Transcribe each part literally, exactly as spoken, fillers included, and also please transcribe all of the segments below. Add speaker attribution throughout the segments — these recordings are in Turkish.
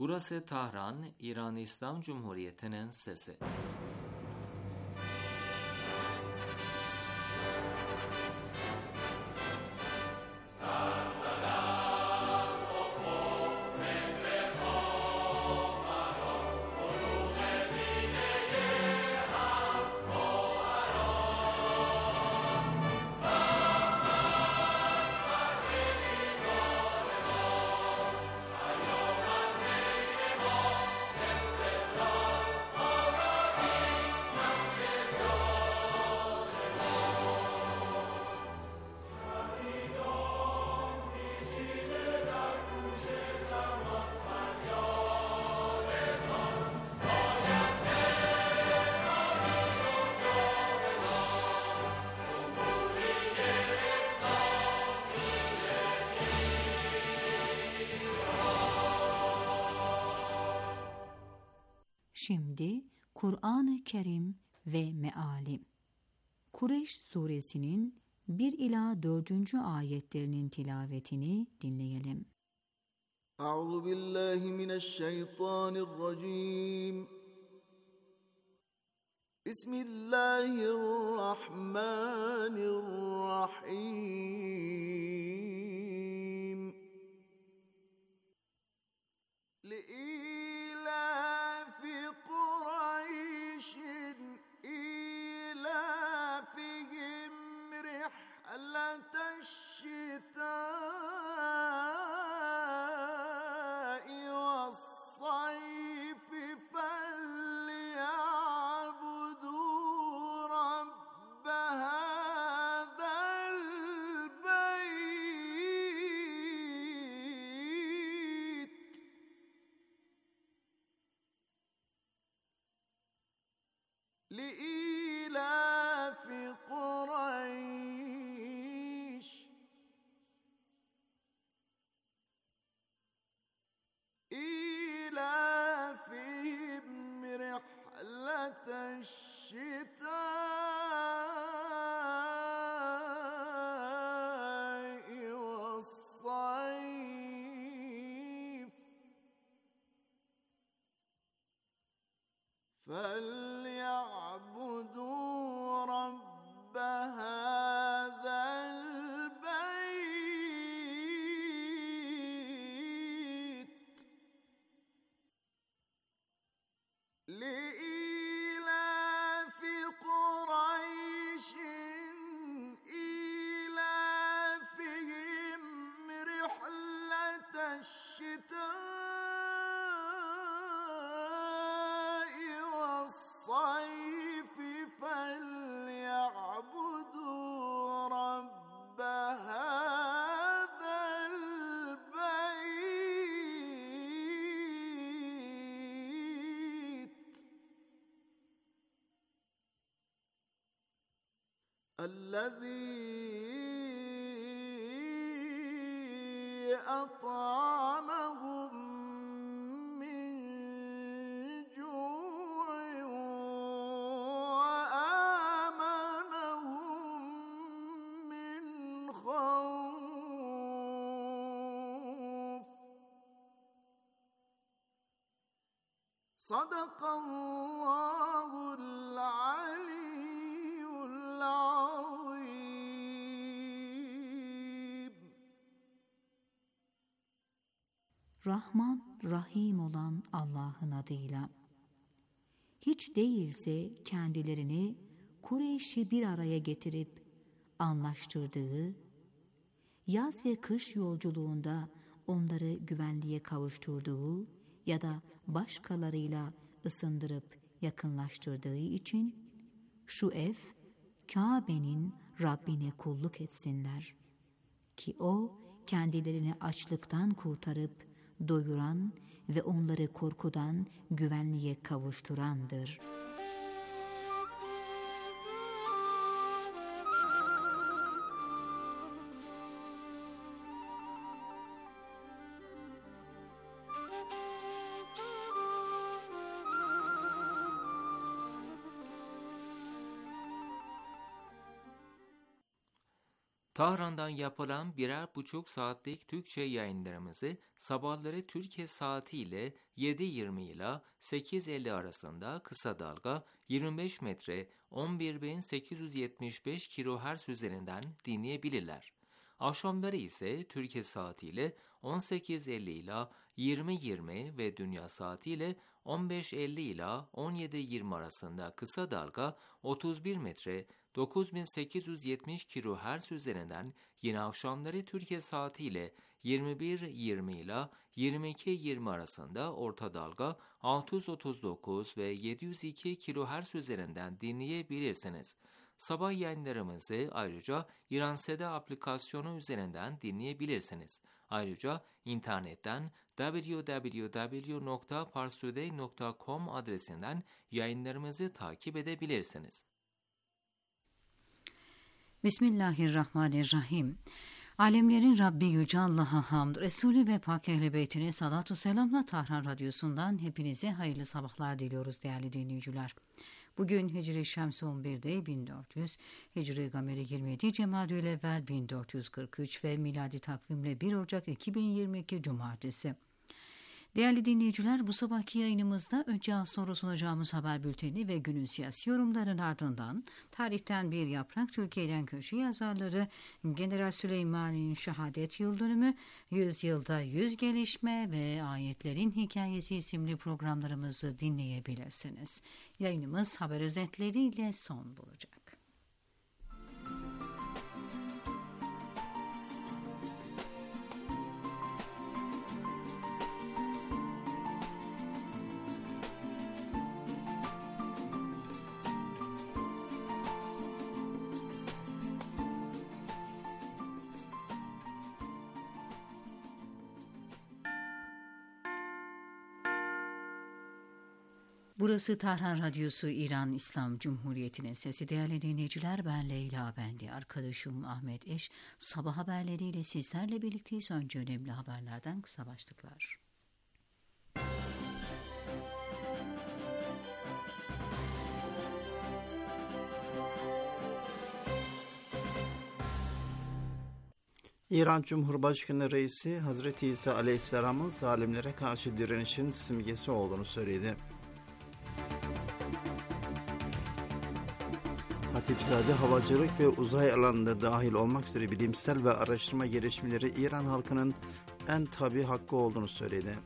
Speaker 1: Burası Tahran, İran İslam Cumhuriyeti'nin sesi.
Speaker 2: Şimdi Kur'an-ı Kerim ve Meali. Kureyş suresinin bir ila dördüncü ayetlerinin tilavetini dinleyelim.
Speaker 3: Euzu billahi mineşşeytanirracim. Bismillahirrahmanirrahim. Li'ilafi Kureyşin ilafihim rihleteşşitâ'i ve's-sayfi felya'budû rabbe hâzel beyt. Li'ilafi Kureyş ilafihim rihleteşşitâ'i ve's-sayf فَلْيَعْبُدُوا رَبَّ هَذَا الْبَيْتِ لِإِيلَافِ قُرَيْشٍ إِيلَافِهِمْ رِحْلَةَ الشِّتَاءِ وَالصَّيْفِ فَلْيَعْبُدُوا رَبَّ هَذَا الْبَيْتِ الَّذِي أَطْعَمَهُم مِّن جُوعٍ وَآمَنَهُم مِّنْ خَوْفٍ. صدق الله العلي العظيم.
Speaker 2: Rahman, Rahim olan Allah'ın adıyla. Hiç değilse kendilerini Kureyş'i bir araya getirip anlaştırdığı, yaz ve kış yolculuğunda onları güvenliğe kavuşturduğu ya da başkalarıyla ısındırıp yakınlaştırdığı için şu ev, Kabe'nin Rabbine kulluk etsinler. Ki O kendilerini açlıktan kurtarıp doyuran ve onları korkudan güvenliğe kavuşturandır.
Speaker 1: Tahran'dan yapılan birer buçuk saatlik Türkçe yayınlarımızı sabahları Türkiye saatiyle yedi yirmi ile sekiz elli arasında kısa dalga yirmi beş metre on bir bin sekiz yüz yetmiş beş kilohertz üzerinden dinleyebilirler. Akşamları ise Türkiye saatiyle on sekiz elli ile yirmi yirmi ve dünya saatiyle on beş elli ile on yedi yirmi arasında kısa dalga otuz bir metre dokuz bin sekiz yüz yetmiş kilohertz üzerinden, yine akşamları Türkiye saatiyle yirmi bir yirmi ile yirmi iki yirmi arasında orta dalga altı yüz otuz dokuz ve yedi yüz iki kilohertz üzerinden dinleyebilirsiniz. Sabah yayınlarımızı ayrıca İranseda aplikasyonu üzerinden dinleyebilirsiniz. Ayrıca internetten double-u double-u double-u nokta parstoday nokta com adresinden yayınlarımızı takip edebilirsiniz.
Speaker 2: Bismillahirrahmanirrahim. Alemlerin Rabbi Yüce Allah'a hamd, Resulü ve Pak Ehl-i Beytine salatu selamla Tahran Radyosu'ndan hepinize hayırlı sabahlar diliyoruz değerli dinleyiciler. Bugün Hicri Şemsi on birde bin dört yüz, Hicri Gameri yirmi yedi Cemadü'l-Evvel bin dört yüz kırk üç ve miladi takvimle bir Ocak iki bin yirmi iki Cumartesi. Değerli dinleyiciler, bu sabahki yayınımızda önce az sonra sunacağımız haber bülteni ve günün siyasi yorumlarının ardından tarihten bir yaprak, Türkiye'den köşe yazarları, General Süleyman'ın şehadet yıldönümü, yüz yılda yüz gelişme ve ayetlerin hikayesi isimli programlarımızı dinleyebilirsiniz. Yayınımız haber özetleriyle son bulacak. Burası Tahran Radyosu, İran İslam Cumhuriyeti'nin sesi. Değerli dinleyiciler, ben Leyla Bendi, arkadaşım Ahmet Eş. Sabah haberleriyle sizlerle birlikteyiz. Önce önemli haberlerden kısa başlıklar.
Speaker 4: İran Cumhurbaşkanı Reisi, Hazreti İsa Aleyhisselam'ın zalimlere karşı direnişin simgesi olduğunu söyledi. Hatipzade havacılık ve uzay alanında dahil olmak üzere bilimsel ve araştırma gelişmeleri İran halkının en tabii hakkı olduğunu söyledi.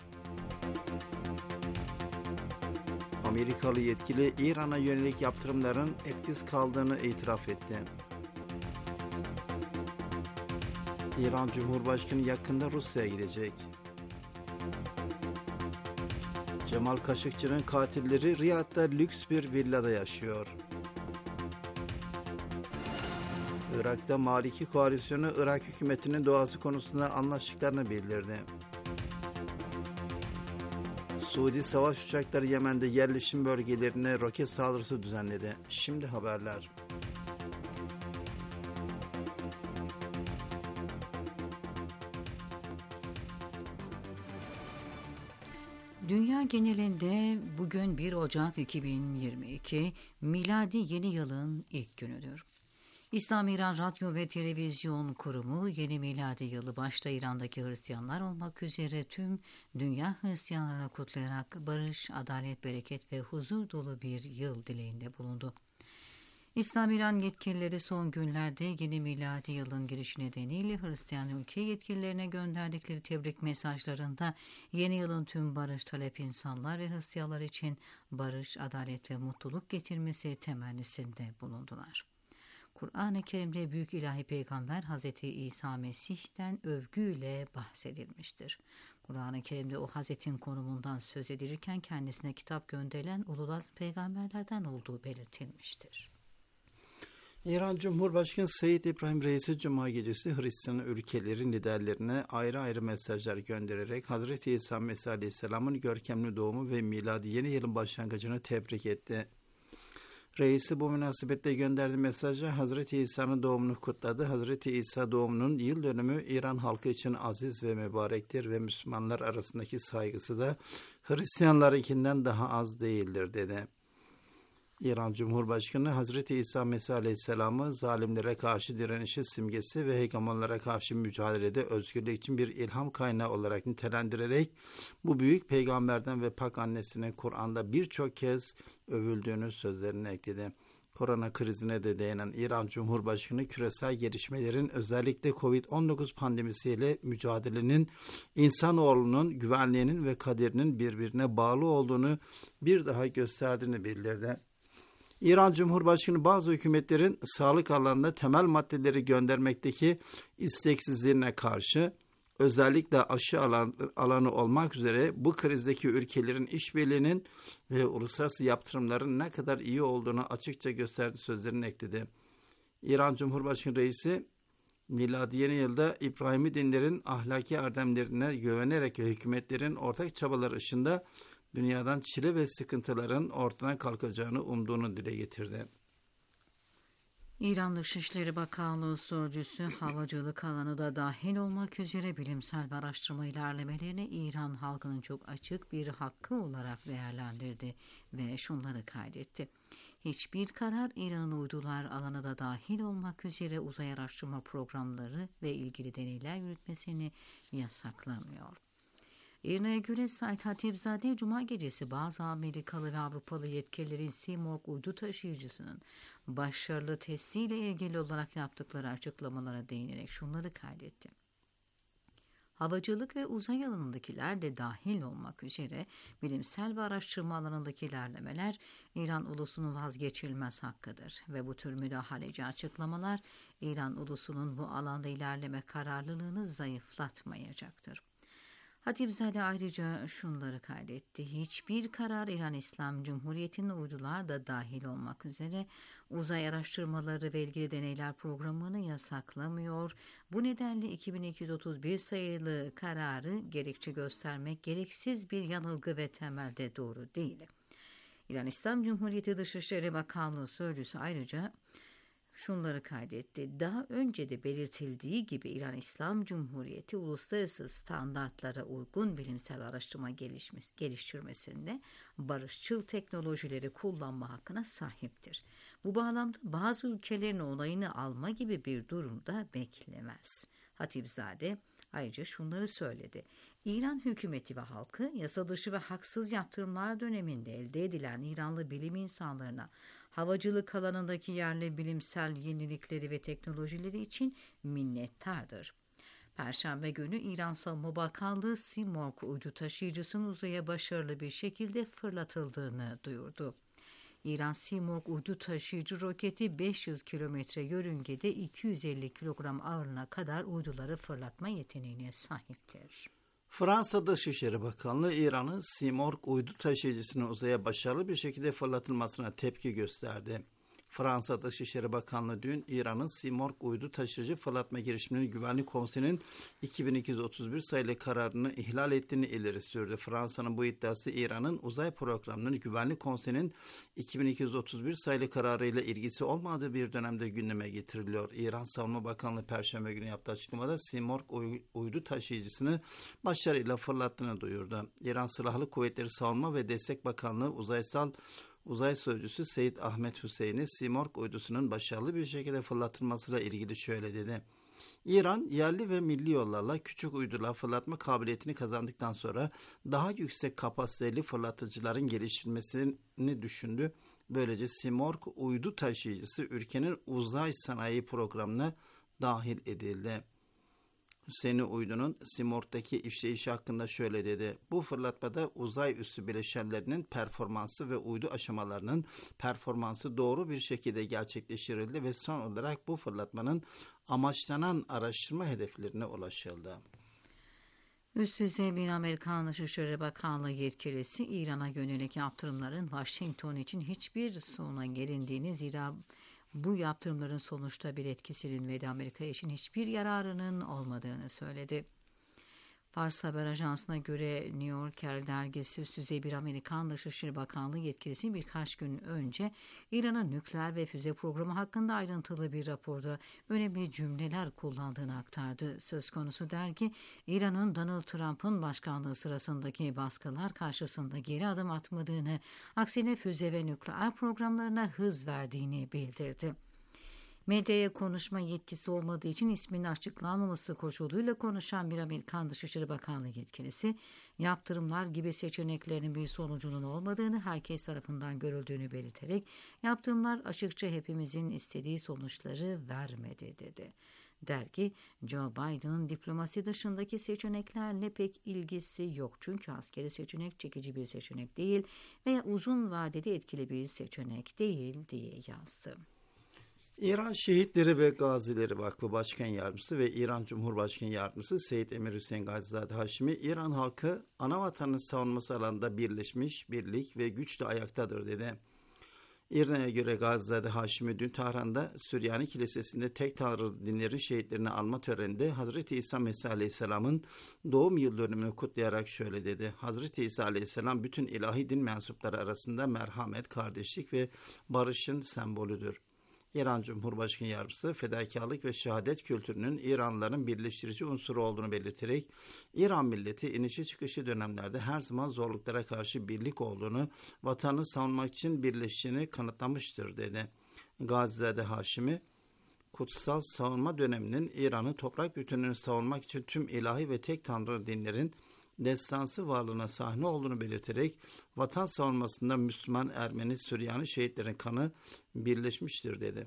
Speaker 4: Amerikalı yetkili İran'a yönelik yaptırımların etkisiz kaldığını itiraf etti. İran Cumhurbaşkanı yakında Rusya'ya gidecek. Cemal Kaşıkçı'nın katilleri Riyad'da lüks bir villada yaşıyor. Irak'ta Maliki koalisyonu Irak hükümetinin doğası konusunda anlaştıklarını bildirdi. Suudi savaş uçakları Yemen'de yerleşim bölgelerine roket saldırısı düzenledi. Şimdi haberler.
Speaker 2: Dünya genelinde bugün bir Ocak iki bin yirmi iki miladi yeni yılın ilk günüdür. İslam İran Radyo ve Televizyon Kurumu yeni miladi yılı başta İran'daki Hristiyanlar olmak üzere tüm dünya Hristiyanlara kutlayarak barış, adalet, bereket ve huzur dolu bir yıl dileğinde bulundu. İslam İran yetkilileri son günlerde yeni miladi yılın girişi nedeniyle Hristiyan ülke yetkililerine gönderdikleri tebrik mesajlarında yeni yılın tüm barış talep insanlar ve Hristiyanlar için barış, adalet ve mutluluk getirmesi temennisinde bulundular. Kur'an-ı Kerim'de Büyük İlahi Peygamber Hazreti İsa Mesih'ten övgüyle bahsedilmiştir. Kur'an-ı Kerim'de o Hazretin konumundan söz edilirken kendisine kitap gönderilen ululazm peygamberlerden olduğu belirtilmiştir.
Speaker 4: İran Cumhurbaşkanı Seyyid İbrahim Reisi Cuma gecesi Hristiyan ülkelerin liderlerine ayrı ayrı mesajlar göndererek Hazreti İsa Mesih Aleyhisselam'ın görkemli doğumu ve miladi yeni yılın başlangıcını tebrik etti. Reisi bu münasebetle gönderdiği mesajda Hazreti İsa'nın doğumunu kutladı. Hazreti İsa doğumunun yıl dönümü İran halkı için aziz ve mübarektir ve Müslümanlar arasındaki saygısı da Hristiyanlarınkinden daha az değildir dedi. İran Cumhurbaşkanı Hazreti İsa Mesih Aleyhisselam'ı zalimlere karşı direnişi simgesi ve hegemonlara karşı mücadelede özgürlük için bir ilham kaynağı olarak nitelendirerek bu büyük peygamberden ve pak annesinin Kur'an'da birçok kez övüldüğünü sözlerine ekledi. Korona krizine de değinen İran Cumhurbaşkanı küresel gelişmelerin özellikle kovid on dokuz pandemisiyle mücadelenin insanoğlunun güvenliğinin ve kaderinin birbirine bağlı olduğunu bir daha gösterdiğini bildirdi. İran Cumhurbaşkanı bazı hükümetlerin sağlık alanında temel maddeleri göndermekteki isteksizliğine karşı özellikle aşı alan, alanı olmak üzere bu krizdeki ülkelerin işbirliğinin ve uluslararası yaptırımların ne kadar iyi olduğunu açıkça gösterdi sözlerini ekledi. İran Cumhurbaşkanı Reisi miladi yeni yılda İbrahimi dinlerin ahlaki erdemlerine güvenerek ve hükümetlerin ortak çabaları ışığında dünyadan çile ve sıkıntıların ortadan kalkacağını umduğunu dile getirdi.
Speaker 2: İran Dışişleri Bakanlığı Sözcüsü havacılık alanı da dahil olmak üzere bilimsel ve araştırma ilerlemelerini İran halkının çok açık bir hakkı olarak değerlendirdi ve şunları kaydetti. Hiçbir karar İran'ın uydular alanı da dahil olmak üzere uzay araştırma programları ve ilgili deneyler yürütmesini yasaklamıyor. İran'a göre Said Hatipzadeh Cuma gecesi bazı Amerikalı ve Avrupalı yetkililerin Simorgh uydu taşıyıcısının başarılı testiyle ilgili olarak yaptıkları açıklamalara değinerek şunları kaydetti. Havacılık ve uzay alanındakiler de dahil olmak üzere bilimsel ve araştırma alanındaki ilerlemeler İran ulusunun vazgeçilmez hakkıdır ve bu tür müdahaleci açıklamalar İran ulusunun bu alanda ilerleme kararlılığını zayıflatmayacaktır. Hatipzadeh ayrıca şunları kaydetti. Hiçbir karar İran İslam Cumhuriyeti'nin uydular da dahil olmak üzere uzay araştırmaları ve ilgili deneyler programını yasaklamıyor. Bu nedenle iki bin iki yüz otuz bir sayılı kararı gerekçe göstermek gereksiz bir yanılgı ve temelde doğru değil. İran İslam Cumhuriyeti Dışişleri Bakanlığı Sözcüsü ayrıca şunları kaydetti. Daha önce de belirtildiği gibi İran İslam Cumhuriyeti uluslararası standartlara uygun bilimsel araştırma gelişmesi, geliştirmesinde barışçıl teknolojileri kullanma hakkına sahiptir. Bu bağlamda bazı ülkelerin onayını alma gibi bir durumda beklemez. Hatipzadeh ayrıca şunları söyledi. İran hükümeti ve halkı yasa dışı ve haksız yaptırımlar döneminde elde edilen İranlı bilim insanlarına havacılık alanındaki yerli bilimsel yenilikleri ve teknolojileri için minnettardır. Perşembe günü İran Savunma Bakanlığı Simorgh uydu taşıyıcısının uzaya başarılı bir şekilde fırlatıldığını duyurdu. İran Simorgh uydu taşıyıcı roketi beş yüz kilometre yörüngede iki yüz elli kilogram ağırlığına kadar uyduları fırlatma yeteneğine sahiptir.
Speaker 4: Fransa Dışişleri Bakanlığı İran'ın Simorgh uydu taşıyıcısının uzaya başarılı bir şekilde fırlatılmasına tepki gösterdi. Fransa Dışişleri Bakanlığı dün İran'ın Simorgh uydu taşıyıcı fırlatma girişiminin Güvenlik Konseyi'nin iki bin iki yüz otuz bir sayılı kararını ihlal ettiğini ileri sürdü. Fransa'nın bu iddiası İran'ın uzay programının Güvenlik Konseyi'nin iki bin iki yüz otuz bir sayılı kararıyla ilgisi olmadığı bir dönemde gündeme getiriliyor. İran Savunma Bakanlığı Perşembe günü yaptığı açıklamada Simorgh uydu taşıyıcısını başarıyla fırlattığını duyurdu. İran Silahlı Kuvvetleri Savunma ve Destek Bakanlığı Uzaysal Uzay Sözcüsü Seyyid Ahmet Hüseyin'i Simorgh uydusunun başarılı bir şekilde fırlatılmasıyla ilgili şöyle dedi. İran yerli ve milli yollarla küçük uydular fırlatma kabiliyetini kazandıktan sonra daha yüksek kapasiteli fırlatıcıların geliştirilmesini düşündü. Böylece Simorgh uydu taşıyıcısı ülkenin uzay sanayi programına dahil edildi. Hüseyin Uydu'nun Simorgh'taki işleyişi hakkında şöyle dedi. Bu fırlatmada uzay üssü bileşenlerinin performansı ve uydu aşamalarının performansı doğru bir şekilde gerçekleştirildi ve son olarak bu fırlatmanın amaçlanan araştırma hedeflerine ulaşıldı.
Speaker 2: Üst düzey bir Amerikan Dışişleri Bakanlığı yetkilisi İran'a yönelik yaptırımların Washington için hiçbir sona gelindiğini, zira bu yaptırımların sonuçta bir etkisinin ve de Amerika için hiçbir yararının olmadığını söyledi. Fars Haber Ajansı'na göre New Yorker dergisi üst düzey bir Amerikan Dışişleri Bakanlığı yetkilisi birkaç gün önce İran'ın nükleer ve füze programı hakkında ayrıntılı bir raporda önemli cümleler kullandığını aktardı. Söz konusu dergi, İran'ın Donald Trump'ın başkanlığı sırasındaki baskılar karşısında geri adım atmadığını, aksine füze ve nükleer programlarına hız verdiğini bildirdi. Medyaya konuşma yetkisi olmadığı için isminin açıklanmaması koşuluyla konuşan bir Amerikan Dışişleri Bakanlığı yetkilisi, yaptırımlar gibi seçeneklerin bir sonucunun olmadığını, herkes tarafından görüldüğünü belirterek, yaptırımlar açıkça hepimizin istediği sonuçları vermedi dedi. Dergi, Joe Biden'ın diplomasi dışındaki seçeneklerle pek ilgisi yok çünkü askeri seçenek çekici bir seçenek değil veya uzun vadede etkili bir seçenek değil diye yazdı.
Speaker 4: İran Şehitleri ve Gazileri Vakfı Başkan Yardımcısı ve İran Cumhurbaşkanı Yardımcısı Seyyid Emir Hüseyin Gazizade Haşimi, İran halkı ana vatanın savunması alanında birleşmiş, birlik ve güçle ayaktadır dedi. İran'a göre Gazizade Haşimi dün Tahran'da Süryani Kilisesi'nde tek tanrı dinleri şehitlerini anma töreninde Hazreti İsa Mesih Aleyhisselam'ın doğum yıl dönümünü kutlayarak şöyle dedi. Hazreti İsa Aleyhisselam bütün ilahi din mensupları arasında merhamet, kardeşlik ve barışın sembolüdür. İran Cumhurbaşkanı Yardımcısı fedakarlık ve şehadet kültürünün İranlıların birleştirici unsuru olduğunu belirterek İran milleti inişi çıkışı dönemlerde her zaman zorluklara karşı birlik olduğunu, vatanı savunmak için birleştiğini kanıtlamıştır dedi. Gazizade Haşimi, kutsal savunma döneminin İran'ın toprak bütünlüğünü savunmak için tüm ilahi ve tek tanrı dinlerin destansı varlığına sahne olduğunu belirterek vatan savunmasında Müslüman, Ermeni, Süryani şehitlerin kanı birleşmiştir dedi.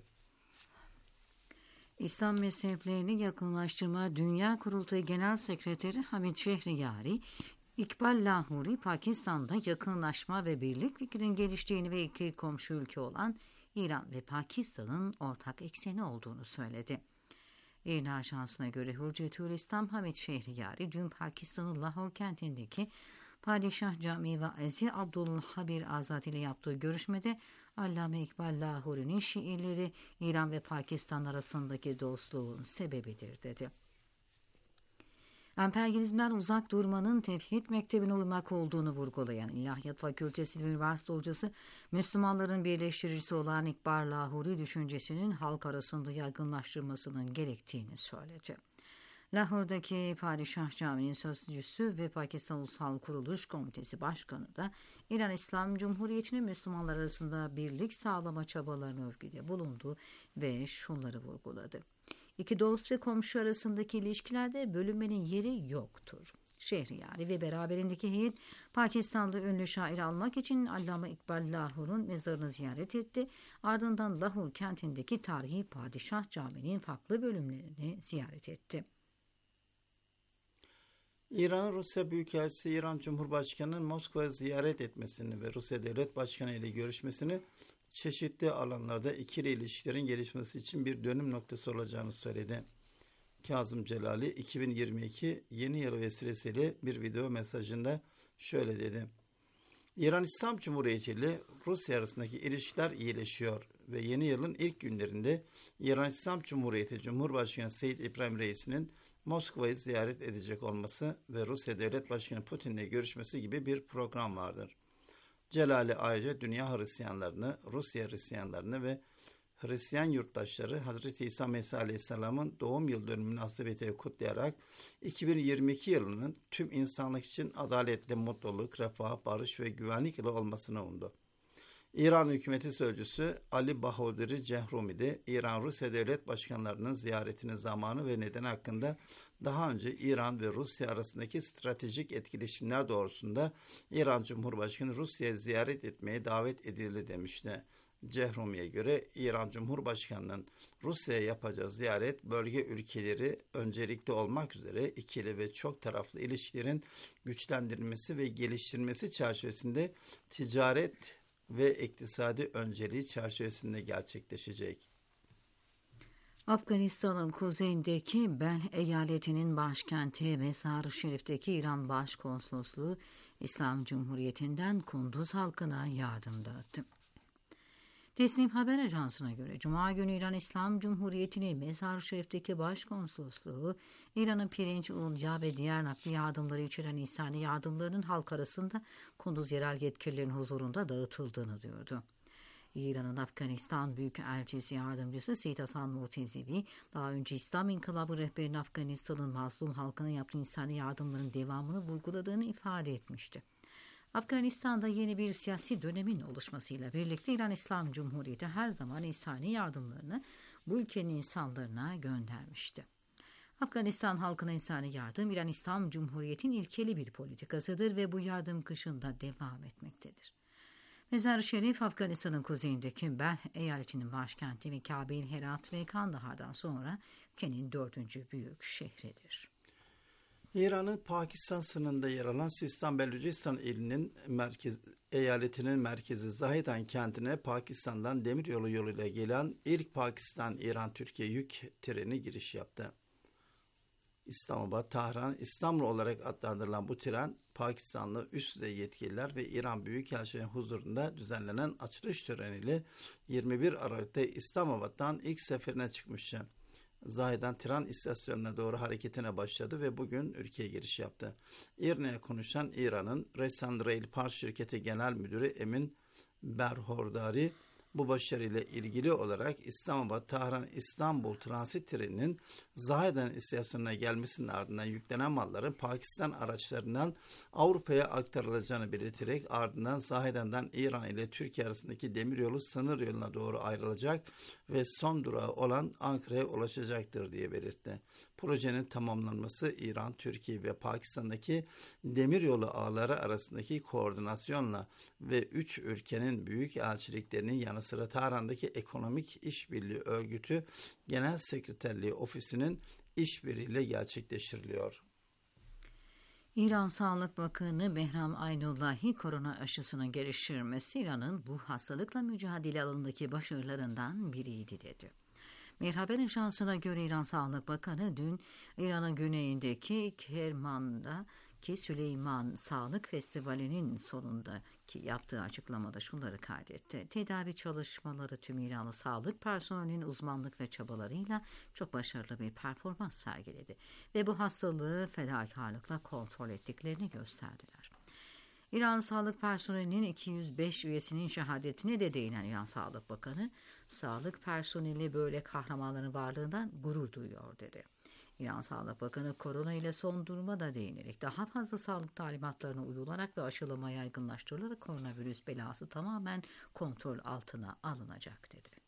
Speaker 2: İslam mezheplerini yakınlaştırma Dünya Kurultayı Genel Sekreteri Hamid Şehriyari, İkbal Lahori, Pakistan'da yakınlaşma ve birlik fikrinin geliştiğini ve iki komşu ülke olan İran ve Pakistan'ın ortak ekseni olduğunu söyledi. İRNA Ajansı'na göre Hürriyetül İslam Hamid Şehriyari dün Pakistan'ın Lahore kentindeki Padişah Camii ve Aziz Abdülhabir Azad ile yaptığı görüşmede Allame İkbal Lahori'nin şiirleri İran ve Pakistan arasındaki dostluğun sebebidir dedi. Emperyalizmden uzak durmanın tevhid mektebine uymak olduğunu vurgulayan İlahiyat Fakültesi Üniversite hocası, Müslümanların birleştiricisi olan İkbal Lahori düşüncesinin halk arasında yaygınlaştırmasının gerektiğini söyledi. Lahore'daki Padişah Camii'nin sözcüsü ve Pakistan Ulusal Kuruluş Komitesi Başkanı da İran İslam Cumhuriyeti'nin Müslümanlar arasında birlik sağlama çabalarını övgüde bulundu ve şunları vurguladı. İki dost ve komşu arasındaki ilişkilerde bölünmenin yeri yoktur. Şehriyari ve beraberindeki heyet Pakistan'da ünlü şair almak için Allame İkbal Lahor'un mezarını ziyaret etti. Ardından Lahore kentindeki tarihi Padişah Camii'nin farklı bölümlerini ziyaret etti.
Speaker 4: İran Rusya Büyükelçisi İran Cumhurbaşkanı'nın Moskova'yı ziyaret etmesini ve Rusya Devlet Başkanı ile görüşmesini çeşitli alanlarda ikili ilişkilerin gelişmesi için bir dönüm noktası olacağını söyledi. Kazım Celali iki bin yirmi iki yeni yıl vesilesiyle bir video mesajında şöyle dedi. İran İslam Cumhuriyeti ile Rusya arasındaki ilişkiler iyileşiyor ve yeni yılın ilk günlerinde İran İslam Cumhuriyeti Cumhurbaşkanı Seyyid İbrahim Reis'inin Moskova'yı ziyaret edecek olması ve Rusya Devlet Başkanı Putin'le görüşmesi gibi bir program vardır. Celali ayrıca dünya Hristiyanlarını, Rusya Hristiyanlarını ve Hristiyan yurttaşları Hazreti İsa Mesih Aleyhisselam'ın doğum yıl dönümü münasebetiyle kutlayarak iki bin yirmi iki yılının tüm insanlık için adaletli, mutluluk, refah, barış ve güvenlik ile olmasını umdu. İran hükümeti sözcüsü Ali Bahudiri Cehrumi de İran-Rusya devlet başkanlarının ziyaretinin zamanı ve nedeni hakkında daha önce İran ve Rusya arasındaki stratejik etkileşimler doğrultusunda İran Cumhurbaşkanı Rusya'yı ziyaret etmeye davet edildi demişti. Cehrumi'ye göre İran Cumhurbaşkanı'nın Rusya'ya yapacağı ziyaret bölge ülkeleri öncelikli olmak üzere ikili ve çok taraflı ilişkilerin güçlendirilmesi ve geliştirilmesi çerçevesinde ticaret ve iktisadi önceliği çerçevesinde gerçekleşecek.
Speaker 2: Afganistan'ın kuzeyindeki Bel eyaletinin başkenti Mezar-ı Şerif'teki İran Başkonsolosluğu İslam Cumhuriyeti'nden Kunduz halkına yardım dağıttı. Teslim Haber Ajansı'na göre Cuma günü İran İslam Cumhuriyeti'nin Mezar-ı Şerif'teki başkonsolosluğu, İran'ın pirinç, un, yağ ve diğer nakli yardımları içeren insani yardımlarının halk arasında Kunduz yerel yetkililerin huzurunda dağıtıldığını duyurdu. İran'ın Afganistan Büyükelçisi Yardımcısı Seyit Hasan Mortezevi, daha önce İslam İnkılabı rehberinin Afganistan'ın mazlum halkına yaptığı insani yardımların devamını vurguladığını ifade etmişti. Afganistan'da yeni bir siyasi dönemin oluşmasıyla birlikte İran İslam Cumhuriyeti her zaman insani yardımlarını bu ülkenin insanlarına göndermişti. Afganistan halkına insani yardım İran İslam Cumhuriyeti'nin ilkeli bir politikasıdır ve bu yardım kışında devam etmektedir. Mezar-ı Şerif, Afganistan'ın kuzeyindeki Belh eyaletinin başkenti ve Kabil, Herat ve Kandahar'dan sonra ülkenin dördüncü büyük şehridir.
Speaker 4: İran'ın Pakistan sınırında yer alan Sistan Belucistan ilinin merkez, eyaletinin merkezi Zahedan kentine Pakistan'dan demiryolu yoluyla gelen ilk Pakistan-İran-Türkiye yük treni giriş yaptı. İslamabad, Tahran, İstanbul olarak adlandırılan bu tren, Pakistanlı üst düzey yetkililer ve İran Büyükelçiliği huzurunda düzenlenen açılış töreniyle yirmi bir Aralık'ta İslamabad'dan ilk seferine çıkmıştı. Zahedan tren istasyonuna doğru hareketine başladı ve bugün ülkeye giriş yaptı. İRNA'ya konuşan İran'ın Resan Rail Park Şirketi Genel Müdürü Emin Berhordari, bu başarıyla ilgili olarak İslamabad-Tahran-İstanbul transit treninin Zahedan istasyonuna gelmesinin ardından yüklenen malların Pakistan araçlarından Avrupa'ya aktarılacağını belirterek ardından Zahedan'dan İran ile Türkiye arasındaki demiryolu sınır yoluna doğru ayrılacak ve son durağı olan Ankara'ya ulaşacaktır diye belirtti. Projenin tamamlanması İran, Türkiye ve Pakistan'daki demiryolu ağları arasındaki koordinasyonla ve üç ülkenin büyük elçiliklerinin yanı sıra Tahran'daki Ekonomik İşbirliği Örgütü Genel Sekreterliği Ofisi'nin işbirliğiyle gerçekleştiriliyor.
Speaker 2: İran Sağlık Bakanı Behram Aynullahi, korona aşısının geliştirilmesi İran'ın bu hastalıkla mücadele alanındaki başarılarından biriydi dedi. Bir haber ajansına göre İran Sağlık Bakanı dün İran'ın güneyindeki Kerman'da ki Süleyman Sağlık Festivali'nin sonundaki yaptığı açıklamada şunları kaydetti. Tedavi çalışmaları tüm İranlı sağlık personelinin uzmanlık ve çabalarıyla çok başarılı bir performans sergiledi ve bu hastalığı fedakarlıkla kontrol ettiklerini gösterdiler. İran Sağlık Personeli'nin iki yüz beş üyesinin şehadetine de değinen İran Sağlık Bakanı, sağlık personeli böyle kahramanların varlığından gurur duyuyor dedi. İran Sağlık Bakanı korona ile son duruma da değinerek daha fazla sağlık talimatlarına uyularak ve aşılama yaygınlaştırılarak koronavirüs belası tamamen kontrol altına alınacak dedi.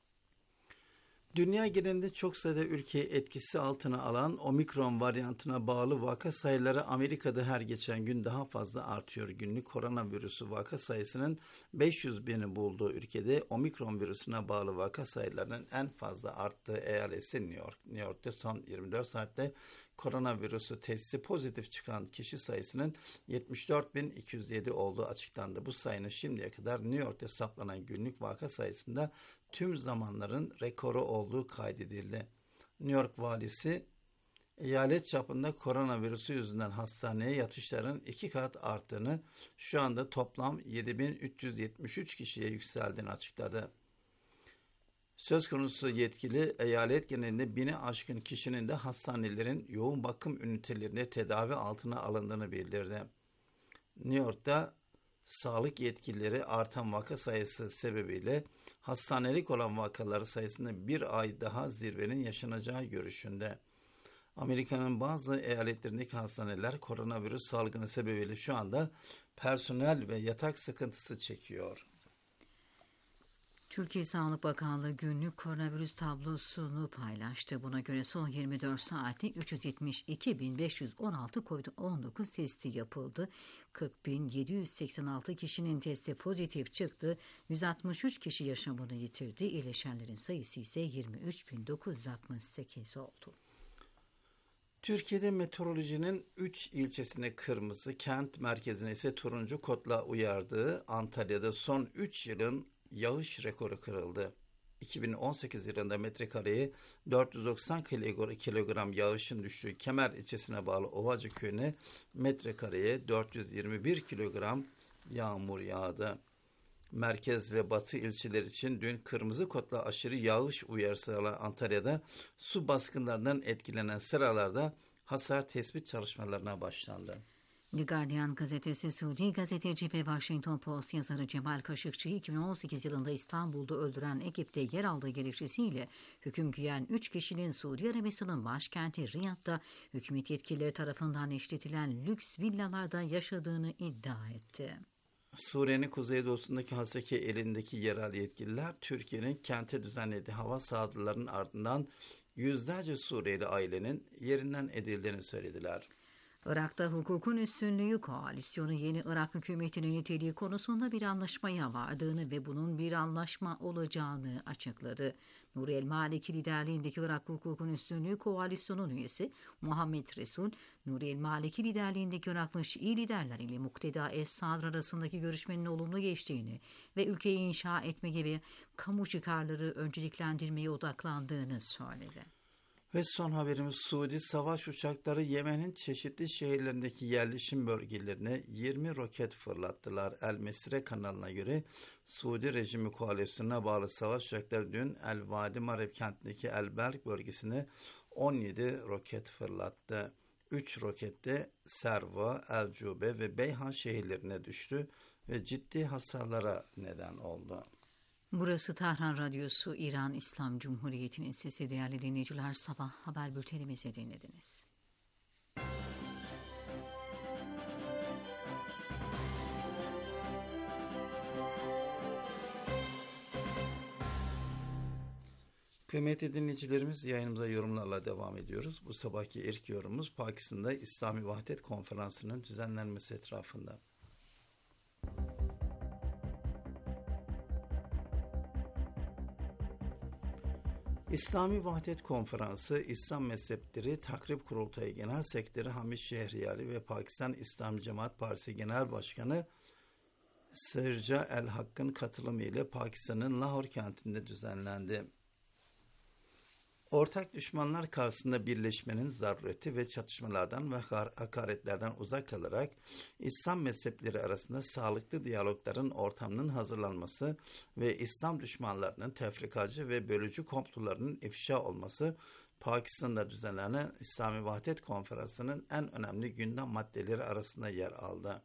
Speaker 4: Dünya genelinde çok sayıda ülkeyi etkisi altına alan omikron varyantına bağlı vaka sayıları Amerika'da her geçen gün daha fazla artıyor. Günlük koronavirüsü vaka sayısının beş yüz bini bulduğu ülkede omikron virüsüne bağlı vaka sayılarının en fazla arttığı eyalet ise New York. New York'ta son yirmi dört saatte koronavirüsü testi pozitif çıkan kişi sayısının yetmiş dört bin iki yüz yedi olduğu açıklandı. Bu sayının şimdiye kadar New York'ta hesaplanan günlük vaka sayısında tüm zamanların rekoru olduğu kaydedildi. New York valisi, eyalet çapında koronavirüsü yüzünden hastaneye yatışların iki kat arttığını, şu anda toplam yedi bin üç yüz yetmiş üç kişiye yükseldiğini açıkladı. Söz konusu yetkili, eyalet genelinde bini aşkın kişinin de hastanelerin yoğun bakım ünitelerinde tedavi altına alındığını bildirdi. New York'ta sağlık yetkilileri artan vaka sayısı sebebiyle hastanelik olan vakaları sayısında bir ay daha zirvenin yaşanacağı görüşünde. Amerika'nın bazı eyaletlerindeki hastaneler koronavirüs salgını sebebiyle şu anda personel ve yatak sıkıntısı çekiyor.
Speaker 2: Türkiye Sağlık Bakanlığı günlük koronavirüs tablosunu paylaştı. Buna göre son yirmi dört saatte üç yüz yetmiş iki bin beş yüz on altı kovid on dokuz testi yapıldı. kırk bin yedi yüz seksen altı kişinin testi pozitif çıktı. yüz altmış üç kişi yaşamını yitirdi. İyileşenlerin sayısı ise yirmi üç bin dokuz yüz altmış sekiz oldu.
Speaker 4: Türkiye'de meteorolojinin üç ilçesine kırmızı, kent merkezine ise turuncu kodla uyardığı Antalya'da son üç yılın yağış rekoru kırıldı. iki bin on sekiz yılında metrekareye dört yüz doksan kilogram yağışın düştüğü Kemer ilçesine bağlı Ovacı köyüne metrekareye dört yüz yirmi bir kilogram yağmur yağdı. Merkez ve batı ilçeler için dün kırmızı kodla aşırı yağış uyarısı alan Antalya'da su baskınlarından etkilenen sıralarda hasar tespit çalışmalarına başlandı.
Speaker 2: The Guardian gazetesi Suudi gazeteci ve Washington Post yazarı Cemal Kaşıkçı'yı iki bin on sekiz yılında İstanbul'da öldüren ekipte yer aldığı gerekçesiyle hüküm giyen üç kişinin Suudi Arabistan'ın başkenti Riyad'da hükümet yetkilileri tarafından işletilen lüks villalarda yaşadığını iddia etti.
Speaker 4: Suriye'nin kuzeydoğusundaki Haseki elindeki yerel yetkililer Türkiye'nin kente düzenlediği hava saldırılarının ardından yüzlerce Suriyeli ailenin yerinden edildiğini söylediler.
Speaker 2: Irak'ta hukukun üstünlüğü koalisyonu yeni Irak hükümetinin niteliği konusunda bir anlaşmaya vardığını ve bunun bir anlaşma olacağını açıkladı. Nuri el-Maliki liderliğindeki Irak hukukun üstünlüğü koalisyonun üyesi Muhammed Resul, Nuri el-Maliki liderliğindeki Iraklı Şii liderler ile Mukteda Es-Sadr arasındaki görüşmenin olumlu geçtiğini ve ülkeyi inşa etme gibi kamu çıkarları önceliklendirmeye odaklandığını söyledi.
Speaker 4: Ve son haberimiz Suudi savaş uçakları Yemen'in çeşitli şehirlerindeki yerleşim bölgelerine yirmi roket fırlattılar. El Mesire kanalına göre Suudi rejimi koalisyonuna bağlı savaş uçakları dün El Vadi Mareb kentindeki El Berk bölgesine on yedi roket fırlattı. üç roket de Serva, El Cube ve Beyhan şehirlerine düştü ve ciddi hasarlara neden oldu.
Speaker 2: Burası Tahran Radyosu, İran İslam Cumhuriyeti'nin sesi. Değerli dinleyiciler, sabah haber bültenimizi dinlediniz.
Speaker 4: Kıymetli dinleyicilerimiz, yayınımıza yorumlarla devam ediyoruz. Bu sabahki ilk yorumumuz Pakistan'da İslami Vahdet Konferansı'nın düzenlenmesi etrafında. İslami Vahdet Konferansı, İslam Mezhepleri Takrib Kurultayı Genel Sekreteri Hamid Şehriyari ve Pakistan İslam Cemaat Partisi Genel Başkanı Sirca El Hakk'ın katılımı ile Pakistan'ın Lahore kentinde düzenlendi. Ortak düşmanlar karşısında birleşmenin zarureti ve çatışmalardan ve hakaretlerden uzak kalarak İslam mezhepleri arasında sağlıklı diyalogların ortamının hazırlanması ve İslam düşmanlarının tefrikacı ve bölücü komplolarının ifşa olması Pakistan'da düzenlenen İslami Vahdet Konferansı'nın en önemli gündem maddeleri arasında yer aldı.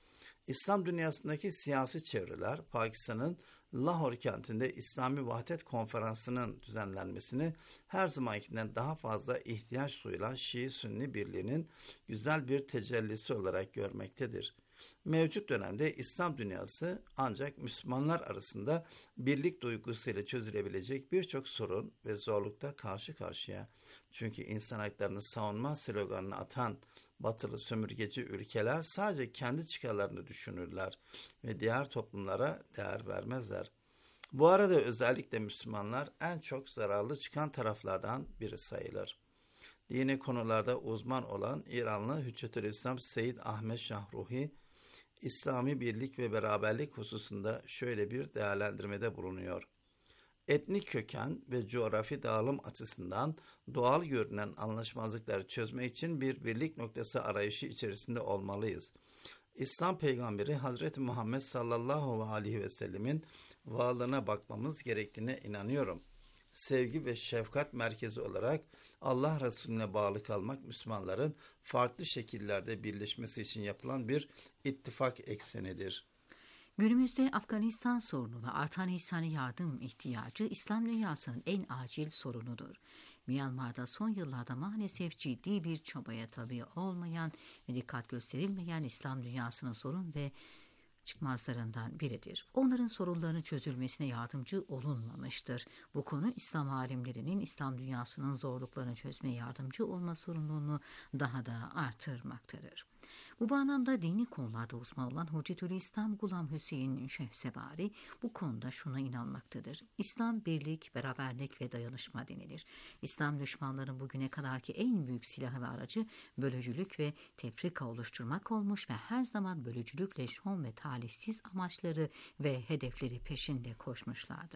Speaker 4: İslam dünyasındaki siyasi çevreler Pakistan'ın Lahore kentinde İslami Vahdet Konferansı'nın düzenlenmesini her zamankinden daha fazla ihtiyaç duyulan Şii-Sünni birliğinin güzel bir tecellisi olarak görmektedir. Mevcut dönemde İslam dünyası ancak Müslümanlar arasında birlik duygusuyla çözülebilecek birçok sorun ve zorlukta karşı karşıya. Çünkü insan haklarını savunma sloganını atan batılı sömürgeci ülkeler sadece kendi çıkarlarını düşünürler ve diğer toplumlara değer vermezler. Bu arada özellikle Müslümanlar en çok zararlı çıkan taraflardan biri sayılır. Dini konularda uzman olan İranlı Hüccetülislam Seyyid Ahmet Şahruhi, İslami birlik ve beraberlik hususunda şöyle bir değerlendirmede bulunuyor. Etnik köken ve coğrafi dağılım açısından doğal görünen anlaşmazlıkları çözmek için bir birlik noktası arayışı içerisinde olmalıyız. İslam peygamberi Hazreti Muhammed sallallahu aleyhi ve sellemin varlığına bakmamız gerektiğine inanıyorum. Sevgi ve şefkat merkezi olarak Allah Resulüne bağlı kalmak Müslümanların farklı şekillerde birleşmesi için yapılan bir ittifak eksenidir.
Speaker 2: Günümüzde Afganistan sorunu ve artan insani yardım ihtiyacı İslam dünyasının en acil sorunudur. Myanmar'da son yıllarda maalesef ciddi bir çabaya tabi olmayan ve dikkat gösterilmeyen İslam dünyasının sorun ve çıkmazlarından biridir. Onların sorunlarının çözülmesine yardımcı olunmamıştır. Bu konu İslam alimlerinin İslam dünyasının zorluklarını çözmeye yardımcı olma sorumluluğunu daha da artırmaktadır. Bu bağlamda dini konularda uzman olan Hüccetülislam Gulam Hüseyin Şehsebari bu konuda şuna inanmaktadır. İslam birlik, beraberlik ve dayanışma dinidir. İslam düşmanların bugüne kadarki en büyük silahı ve aracı bölücülük ve tefrika oluşturmak olmuş ve her zaman bölücülükle şon ve talihsiz amaçları ve hedefleri peşinde koşmuşlardır.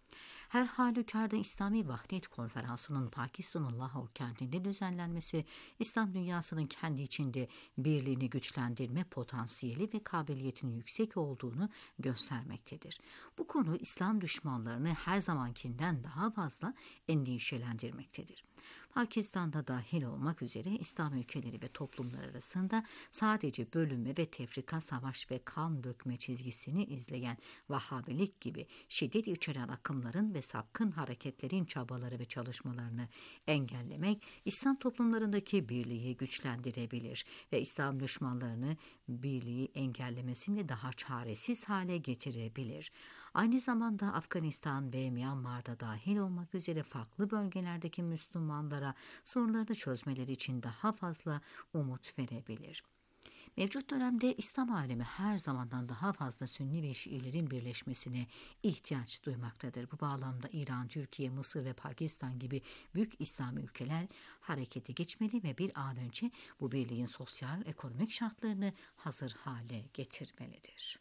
Speaker 2: Her halükarda İslami Vahdet Konferansı'nın Pakistan'ın Lahore kentinde düzenlenmesi, İslam dünyasının kendi içinde birliğini güçlendirme potansiyeli ve kabiliyetinin yüksek olduğunu göstermektedir. Bu konu İslam düşmanlarını her zamankinden daha fazla endişelendirmektedir. Pakistan'da dahil olmak üzere İslam ülkeleri ve toplumlar arasında sadece bölünme ve tefrika, savaş ve kan dökme çizgisini izleyen Vahhabilik gibi şiddet içeren akımların ve sapkın hareketlerin çabaları ve çalışmalarını engellemek, İslam toplumlarındaki birliği güçlendirebilir ve İslam düşmanlarını birliği engellemesini daha çaresiz hale getirebilir. Aynı zamanda Afganistan ve Myanmar'da dahil olmak üzere farklı bölgelerdeki Müslümanlara sorunlarını çözmeleri için daha fazla umut verebilir. Mevcut dönemde İslam alemi her zamandan daha fazla Sünni ve Şiilerin birleşmesine ihtiyaç duymaktadır. Bu bağlamda İran, Türkiye, Mısır ve Pakistan gibi büyük İslam ülkeler harekete geçmeli ve bir an önce bu birliğin sosyal, ekonomik şartlarını hazır hale getirmelidir.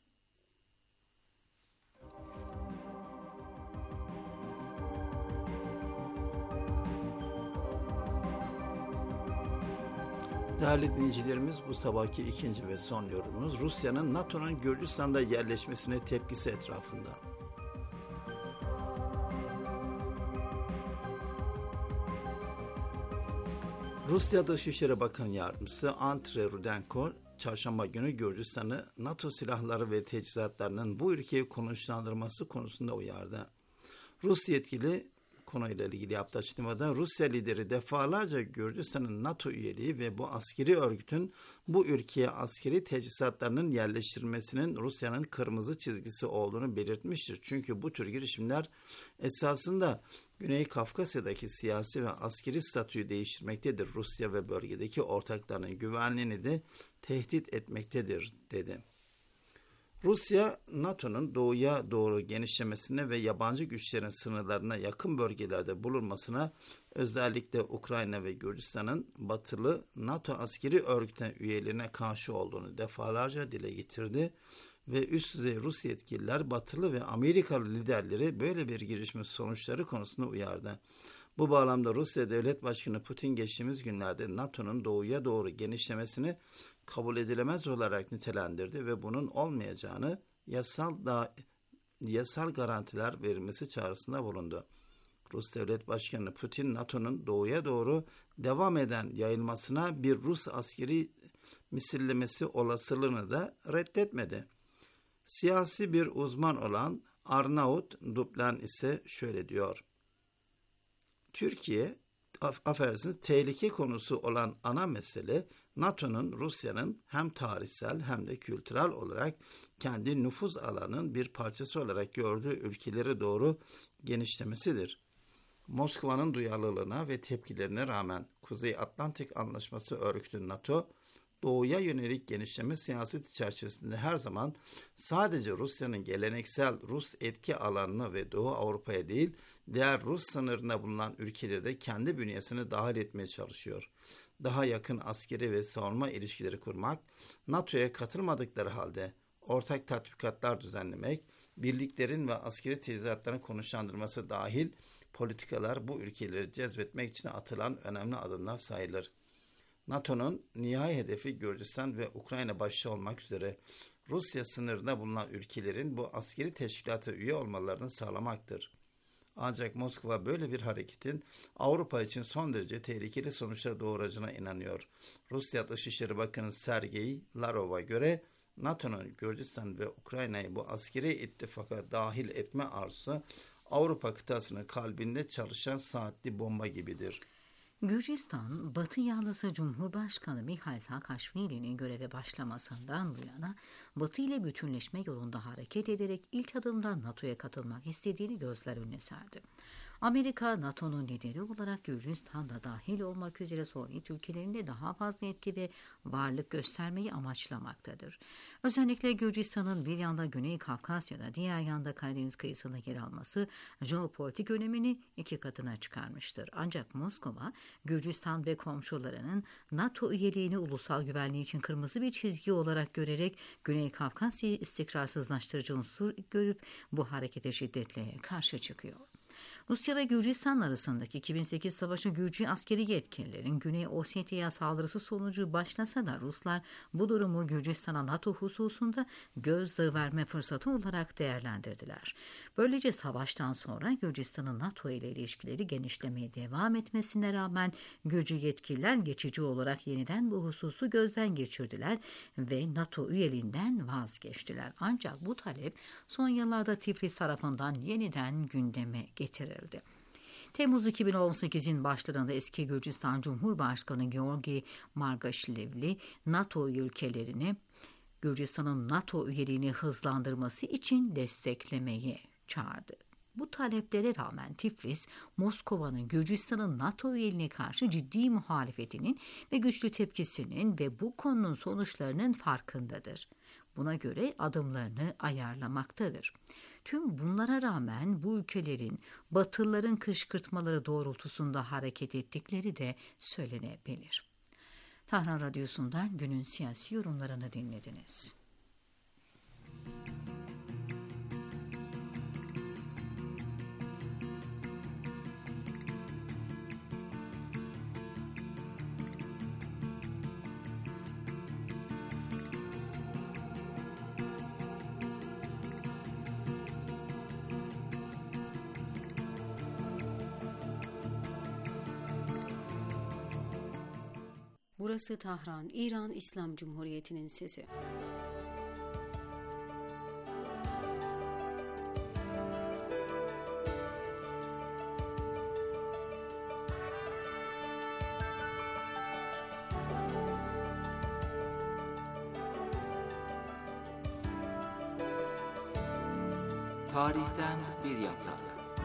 Speaker 4: Değerli dinleyicilerimiz, bu sabahki ikinci ve son yorumumuz Rusya'nın NATO'nun Gürcistan'da yerleşmesine tepkisi etrafında. Rusya Dışişleri Bakanı Yardımcısı Andrei Rudenko, çarşamba günü Gürcistan'ı NATO silahları ve teçhizatlarının bu ülkeyi konuşlandırması konusunda uyardı. Rus yetkili konuyla ilgili yaptığı açıklamada Rusya lideri defalarca Gürcistan'ın NATO üyeliği ve bu askeri örgütün bu ülkeye askeri teçhizatlarının yerleştirilmesinin Rusya'nın kırmızı çizgisi olduğunu belirtmiştir. Çünkü bu tür girişimler esasında Güney Kafkasya'daki siyasi ve askeri statüyü değiştirmektedir. Rusya ve bölgedeki ortaklarının güvenliğini de tehdit etmektedir, dedi. Rusya, NATO'nun doğuya doğru genişlemesine ve yabancı güçlerin sınırlarına yakın bölgelerde bulunmasına, özellikle Ukrayna ve Gürcistan'ın batılı NATO askeri örgütüne üyelerine karşı olduğunu defalarca dile getirdi ve üst düzey Rus yetkililer batılı ve Amerikalı liderleri böyle bir girişimin sonuçları konusunda uyardı. Bu bağlamda Rusya Devlet Başkanı Putin geçtiğimiz günlerde NATO'nun doğuya doğru genişlemesini kabul edilemez olarak nitelendirdi ve bunun olmayacağını, yasal da yasal garantiler verilmesi çağrısında bulundu. Rus Devlet Başkanı Putin, NATO'nun doğuya doğru devam eden yayılmasına bir Rus askeri misillemesi olasılığını da reddetmedi. Siyasi bir uzman olan Arnaut Duplan ise şöyle diyor: Türkiye, af, affedersiniz, tehlike konusu olan ana mesele NATO'nun Rusya'nın hem tarihsel hem de kültürel olarak kendi nüfuz alanının bir parçası olarak gördüğü ülkelere doğru genişlemesidir. Moskova'nın duyarlılığına ve tepkilerine rağmen Kuzey Atlantik Anlaşması örgütü NATO, doğuya yönelik genişleme siyaseti çerçevesinde her zaman sadece Rusya'nın geleneksel Rus etki alanını ve Doğu Avrupa'ya değil, diğer Rus sınırında bulunan ülkeleri de kendi bünyesine dahil etmeye çalışıyor. Daha yakın askeri ve savunma ilişkileri kurmak, NATO'ya katılmadıkları halde ortak tatbikatlar düzenlemek, birliklerin ve askeri teçhizatların konuşlandırması dahil politikalar bu ülkeleri cezbetmek için atılan önemli adımlar sayılır. NATO'nun nihai hedefi Gürcistan ve Ukrayna başta olmak üzere Rusya sınırında bulunan ülkelerin bu askeri teşkilata üye olmalarını sağlamaktır. Ancak Moskova böyle bir hareketin Avrupa için son derece tehlikeli sonuçlar doğuracağına inanıyor. Rusya Dışişleri Bakanı Sergey Lavrov'a göre NATO'nun Gürcistan ve Ukrayna'yı bu askeri ittifaka dahil etme arzusu Avrupa kıtasının kalbinde çalışan saatli bomba gibidir.
Speaker 2: Gürcistan, Batı yanlısı Cumhurbaşkanı Mikhail Saakashvili'nin göreve başlamasından bu yana Batı ile bütünleşme yolunda hareket ederek ilk adımda NATO'ya katılmak istediğini gözler önüne serdi. Amerika, NATO'nun lideri olarak Gürcistan'da dahil olmak üzere Sovyet ülkelerinde daha fazla etki ve varlık göstermeyi amaçlamaktadır. Özellikle Gürcistan'ın bir yanda Güney Kafkasya'da, diğer yanda Karadeniz kıyısında yer alması jeopolitik önemini iki katına çıkarmıştır. Ancak Moskova, Gürcistan ve komşularının NATO üyeliğini ulusal güvenliği için kırmızı bir çizgi olarak görerek Güney Kafkasya'yı istikrarsızlaştırıcı unsur görüp bu harekete şiddetle karşı çıkıyor. Rusya ve Gürcistan arasındaki iki bin sekiz savaşı Gürcü askeri yetkililerin Güney Ossetya'ya saldırısı sonucu başlasa da Ruslar bu durumu Gürcistan'a NATO hususunda gözdağı verme fırsatı olarak değerlendirdiler. Böylece savaştan sonra Gürcistan'ın NATO ile ilişkileri genişlemeye devam etmesine rağmen Gürcü yetkililer geçici olarak yeniden bu hususu gözden geçirdiler ve NATO üyeliğinden vazgeçtiler. Ancak bu talep son yıllarda Tiflis tarafından yeniden gündeme getirildi. Temmuz iki bin on sekizin başlarında eski Gürcistan Cumhurbaşkanı Georgi Margashvili NATO ülkelerini Gürcistan'ın NATO üyeliğini hızlandırması için desteklemeye çağırdı. Bu taleplere rağmen Tiflis, Moskova'nın Gürcistan'ın NATO üyeliğine karşı ciddi muhalefetinin ve güçlü tepkisinin ve bu konunun sonuçlarının farkındadır. Buna göre adımlarını ayarlamaktadır. Tüm bunlara rağmen bu ülkelerin Batılıların kışkırtmaları doğrultusunda hareket ettikleri de söylenebilir. Tahran Radyosu'ndan günün siyasi yorumlarını dinlediniz.
Speaker 5: Burası Tahran, İran İslam Cumhuriyeti'nin sesi.
Speaker 1: Tarihten bir yaprak.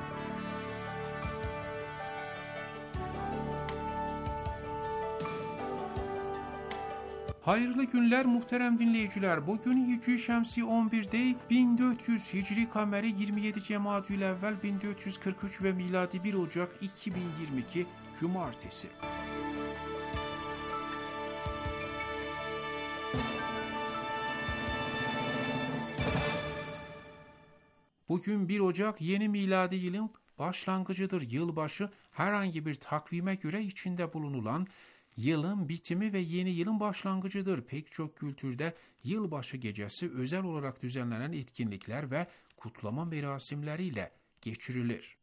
Speaker 6: Hayırlı günler muhterem dinleyiciler. Bugün Hicri Şemsi on birde bin dört yüz Hicri Kameri yirmi yedi Cemaadülevvel bin dört yüz kırk üç ve miladi bir Ocak iki bin yirmi iki Cumartesi. Bugün bir Ocak yeni miladi yılın başlangıcıdır. Yılbaşı herhangi bir takvime göre içinde bulunulan yılın bitimi ve yeni yılın başlangıcıdır. Pek çok kültürde yılbaşı gecesi özel olarak düzenlenen etkinlikler ve kutlama merasimleriyle geçirilir.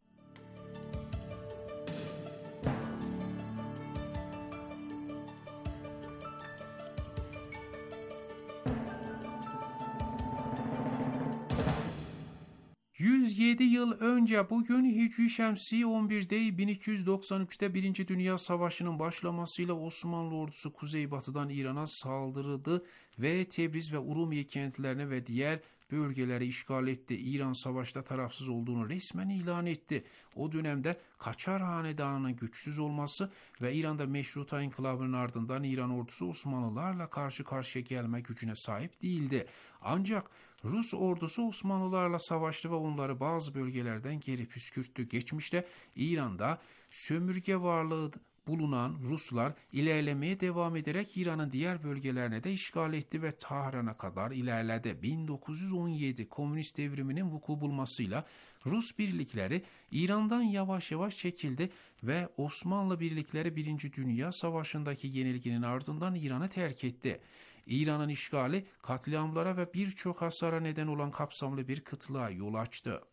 Speaker 6: yüz yedi yıl önce bugün Hicri Şemsi on birde bin iki yüz doksan üçte Birinci Dünya Savaşı'nın başlamasıyla Osmanlı ordusu kuzeybatıdan İran'a saldırdı ve Tebriz ve Urumiye kentlerine ve diğer bölgeleri işgal etti. İran savaşta tarafsız olduğunu resmen ilan etti. O dönemde Kaçar Hanedanı'nın güçsüz olması ve İran'da meşruta inkılabının ardından İran ordusu Osmanlılarla karşı karşıya gelme gücüne sahip değildi. Ancak Rus ordusu Osmanlılarla savaştı ve onları bazı bölgelerden geri püskürttü. Geçmişte İran'da sömürge varlığı bulunan Ruslar ilerlemeye devam ederek İran'ın diğer bölgelerine de işgal etti ve Tahran'a kadar ilerledi. bin dokuz yüz on yedi Komünist devriminin vuku bulmasıyla Rus birlikleri İran'dan yavaş yavaş çekildi ve Osmanlı birlikleri Birinci Dünya Savaşı'ndaki yenilginin ardından İran'ı terk etti. İran'ın işgali katliamlara ve birçok hasara neden olan kapsamlı bir kıtlığa yol açtı.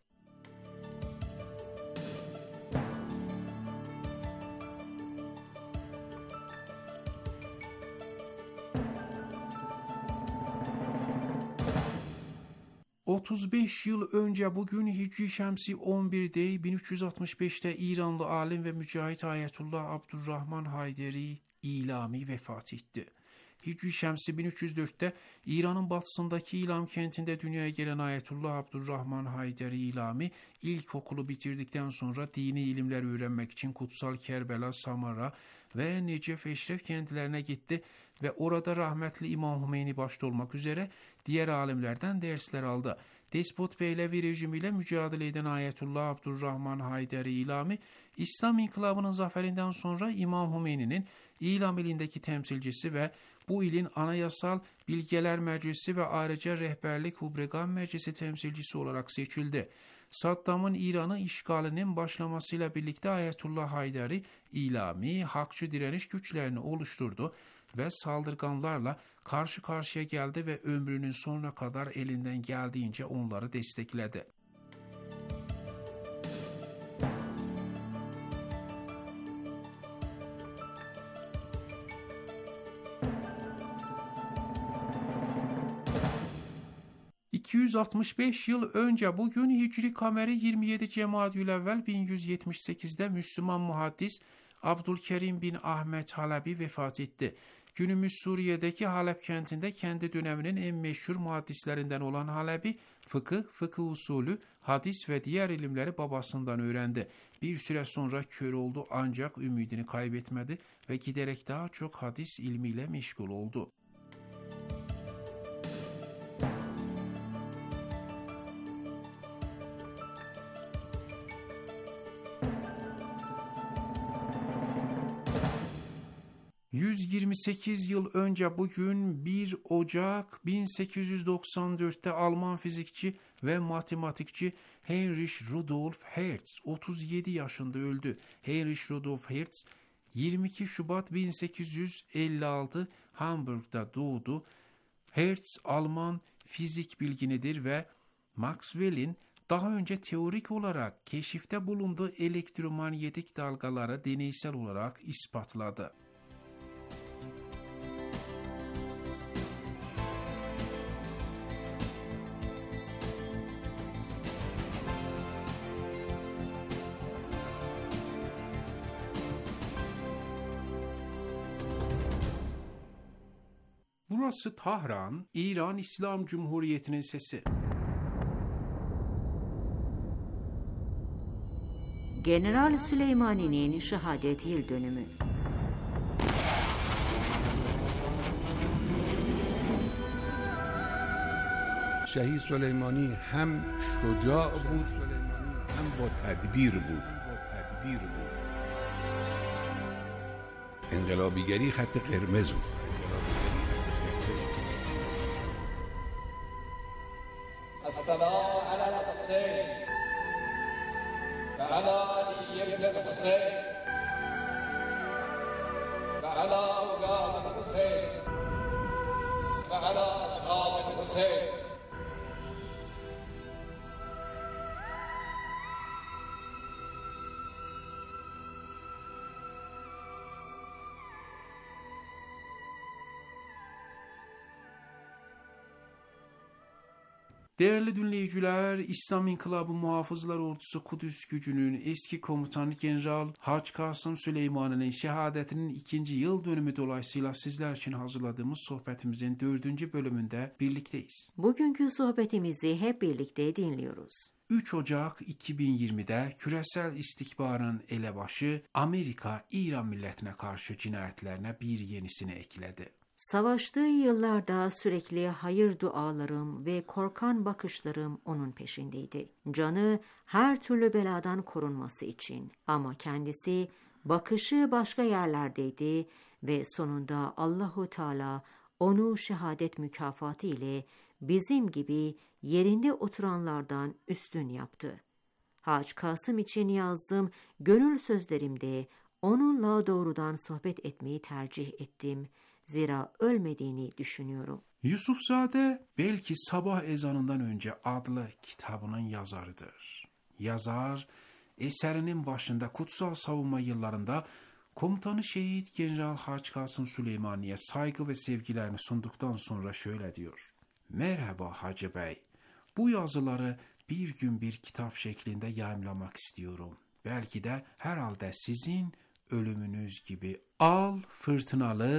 Speaker 6: otuz beş yıl önce bugün Hicri Şemsi on birde bin üç yüz altmış beşte İranlı alim ve mücahit Ayetullah Abdurrahman Hayderi İlami vefat etti. Hicri Şemsi bin üç yüz dörtte İran'ın batısındaki İlam kentinde dünyaya gelen Ayetullah Abdurrahman Hayderi İlami ilkokulu bitirdikten sonra dini ilimler öğrenmek için Kutsal Kerbela, Samara ve Necef Eşref kentlerine gitti ve orada rahmetli İmam Hümeyni başta olmak üzere diğer alimlerden dersler aldı. Despot Pehlevi rejimiyle mücadele eden Ayetullah Abdurrahman Hayderi İlami, İslam İnkılabı'nın zaferinden sonra İmam Hümeyni'nin İlam ilindeki temsilcisi ve bu ilin anayasal bilgeler meclisi ve ayrıca rehberlik Hubregan meclisi temsilcisi olarak seçildi. Saddam'ın İran'ı işgalinin başlamasıyla birlikte Ayetullah Hayderi İlami, hakçı direniş güçlerini oluşturdu ve saldırganlarla karşı karşıya geldi ve ömrünün sonuna kadar elinden geldiğince onları destekledi. iki yüz altmış beş yıl önce bugün Hicri Kameri yirmi yedi Cemadülevvel bin yüz yetmiş sekizde Müslüman muhaddis Abdülkerim bin Ahmet Halebi vefat etti. Günümüz Suriye'deki Halep kentinde kendi döneminin en meşhur muhaddislerinden olan Halebi, fıkıh, fıkıh usulü, hadis ve diğer ilimleri babasından öğrendi. Bir süre sonra kör oldu ancak ümidini kaybetmedi ve giderek daha çok hadis ilmiyle meşgul oldu. yüz yirmi sekiz yıl önce bugün bir Ocak bin sekiz yüz doksan dörtte Alman fizikçi ve matematikçi Heinrich Rudolf Hertz otuz yedi yaşında öldü. Heinrich Rudolf Hertz yirmi iki Şubat bin sekiz yüz elli altı Hamburg'da doğdu. Hertz Alman fizik bilginidir ve Maxwell'in daha önce teorik olarak keşifte bulunduğu elektromanyetik dalgaları deneysel olarak ispatladı. Burası Tahran, İran İslam Cumhuriyeti'nin sesi.
Speaker 7: General Süleymani'nin şehadet yıl dönümü.
Speaker 8: شهید سلیمانی هم شجاع بود هم با تدبیر بود انقلابیگری خط قرمز بود.
Speaker 9: السلام علی الحسین و علی علی ابن الحسین و علی اولاد الحسین و علی اصحاب الحسین.
Speaker 6: Değerli dinleyiciler, İslam İnkılabı Muhafızlar Ordusu Kudüs Gücü'nün eski komutanı General Hac Kasım Süleymani'nin şehadetinin ikinci yıl dönümü dolayısıyla sizler için hazırladığımız sohbetimizin dördüncü bölümünde birlikteyiz.
Speaker 7: Bugünkü sohbetimizi hep birlikte dinliyoruz.
Speaker 6: üç Ocak iki bin yirmide küresel istikbarın elebaşı Amerika, İran milletine karşı cinayetlerine bir yenisini ekledi.
Speaker 7: Savaştığı yıllarda sürekli hayır dualarım ve korkan bakışlarım onun peşindeydi. Canı her türlü beladan korunması için, ama kendisi bakışı başka yerlerdeydi ve sonunda Allahu Teala onu şehadet mükafatı ile bizim gibi yerinde oturanlardan üstün yaptı. Hac Kasım için yazdığım gönül sözlerimde onunla doğrudan sohbet etmeyi tercih ettim. Zira ölmediğini düşünüyorum.
Speaker 6: Yusufzade belki sabah ezanından önce adlı kitabının yazarıdır. Yazar, eserinin başında kutsal savunma yıllarında komutanı şehit General Hac Kasım Süleymani'ye saygı ve sevgilerini sunduktan sonra şöyle diyor. Merhaba Hacı Bey, bu yazıları bir gün bir kitap şeklinde yayımlamak istiyorum. Belki de herhalde sizin ölümünüz gibi al fırtınalı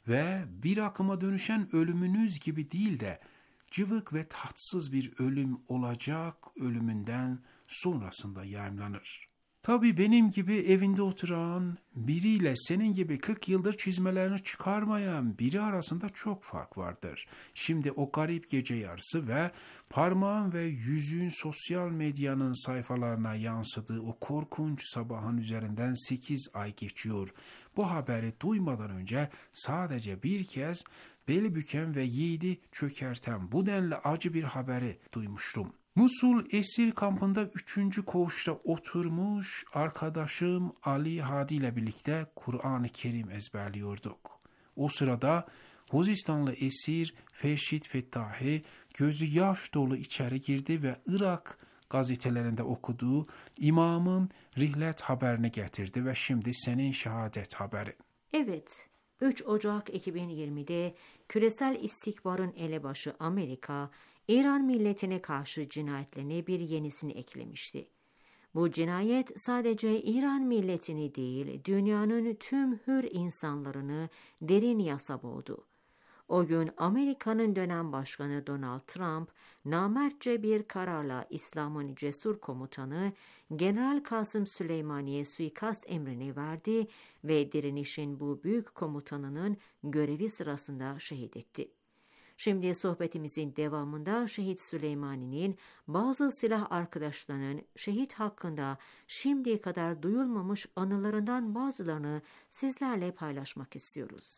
Speaker 6: ve bir akıma dönüşen ölümünüz gibi değil de cıvık ve tatsız bir ölüm olacak ölümünden sonrasında yayımlanır. Tabii benim gibi evinde oturan biriyle senin gibi kırk yıldır çizmelerini çıkarmayan biri arasında çok fark vardır. Şimdi o garip gece yarısı ve parmağın ve yüzün sosyal medyanın sayfalarına yansıdığı o korkunç sabahın üzerinden sekiz ay geçiyor. Bu haberi duymadan önce sadece bir kez beli büken ve yiğidi çökerten bu denli acı bir haberi duymuştum. Musul esir kampında üçüncü koğuşta oturmuş arkadaşım Ali Hadi ile birlikte Kur'an-ı Kerim ezberliyorduk. O sırada Hozistanlı esir Feşit Fettahi gözü yaş dolu içeri girdi ve Irak gazetelerinde okuduğu imamın rihlet haberini getirdi ve şimdi senin şehadet haberi.
Speaker 7: Evet, üç Ocak iki bin yirmide küresel istikbarın elebaşı Amerika, İran milletine karşı cinayetlerine bir yenisini eklemişti. Bu cinayet sadece İran milletini değil, dünyanın tüm hür insanlarını derin yasa boğdu. O gün Amerika'nın dönem başkanı Donald Trump, namertçe bir kararla İslam'ın cesur komutanı General Kasım Süleymani'ye suikast emrini verdi ve direnişin bu büyük komutanının görevi sırasında şehit etti. Şimdi sohbetimizin devamında Şehit Süleymani'nin bazı silah arkadaşlarının şehit hakkında şimdiye kadar duyulmamış anılarından bazılarını sizlerle paylaşmak istiyoruz.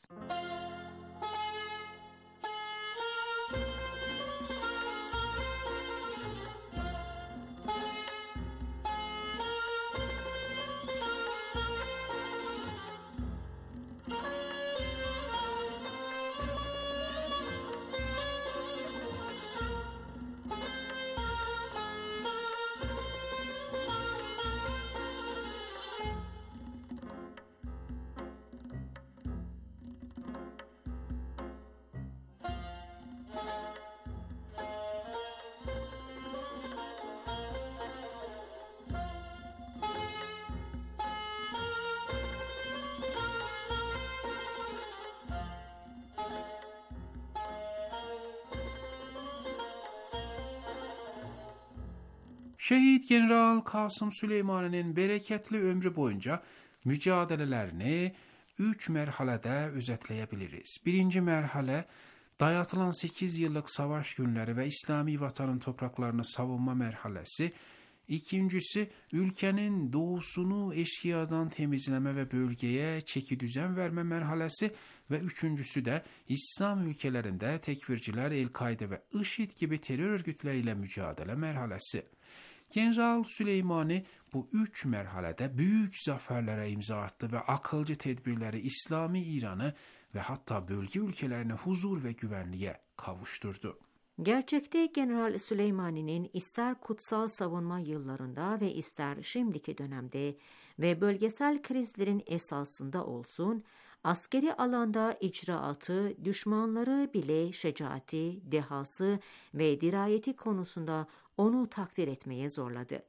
Speaker 6: Şehit General Kasım Süleymani'nin bereketli ömrü boyunca mücadelelerini üç merhalede özetleyebiliriz. Birinci merhale, dayatılan sekiz yıllık savaş günleri ve İslami vatanın topraklarını savunma merhalesi. İkincisi, ülkenin doğusunu eşkıyadan temizleme ve bölgeye çeki düzen verme merhalesi ve üçüncüsü de İslam ülkelerinde tekfirciler, El-Kaide ve IŞİD gibi terör örgütleriyle mücadele merhalesi. General Süleymani bu üç merhalede büyük zaferlere imza attı ve akılcı tedbirleri İslami İran'ı ve hatta bölge ülkelerini huzur ve güvenliğe kavuşturdu.
Speaker 7: Gerçekte General Süleymani'nin ister kutsal savunma yıllarında ve ister şimdiki dönemde ve bölgesel krizlerin esasında olsun, askeri alanda icraatı, düşmanları bile şecaati, dehası ve dirayeti konusunda onu takdir etmeye zorladı.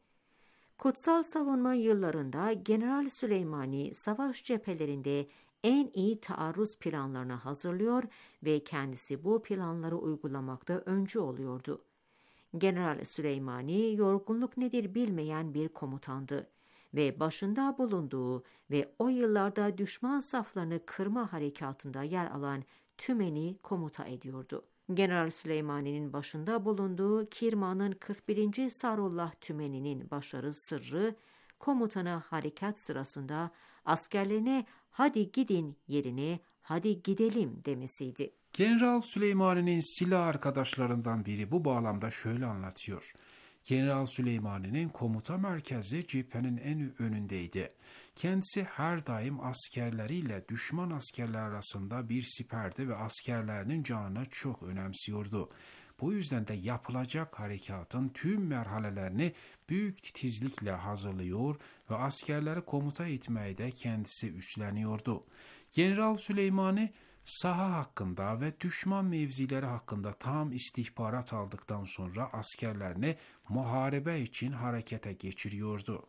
Speaker 7: Kutsal savunma yıllarında General Süleymani savaş cephelerinde en iyi taarruz planlarını hazırlıyor ve kendisi bu planları uygulamakta öncü oluyordu. General Süleymani yorgunluk nedir bilmeyen bir komutandı ve başında bulunduğu ve o yıllarda düşman saflarını kırma harekatında yer alan tümeni komuta ediyordu. General Süleymani'nin başında bulunduğu Kirman'ın kırk birinci Sarullah Tümeni'nin başarı sırrı, komutana harekat sırasında askerlerine hadi gidin yerine hadi gidelim demesiydi.
Speaker 6: General Süleymani'nin silah arkadaşlarından biri bu bağlamda şöyle anlatıyor. General Süleymani'nin komuta merkezi cephenin en önündeydi. Kendisi her daim askerleriyle düşman askerler arasında bir siperdi ve askerlerinin canını çok önemsiyordu. Bu yüzden de yapılacak harekatın tüm merhalelerini büyük titizlikle hazırlıyor ve askerleri komuta etmeyi de kendisi üstleniyordu. General Süleymani saha hakkında ve düşman mevzileri hakkında tam istihbarat aldıktan sonra askerlerini muharebe için harekete geçiriyordu.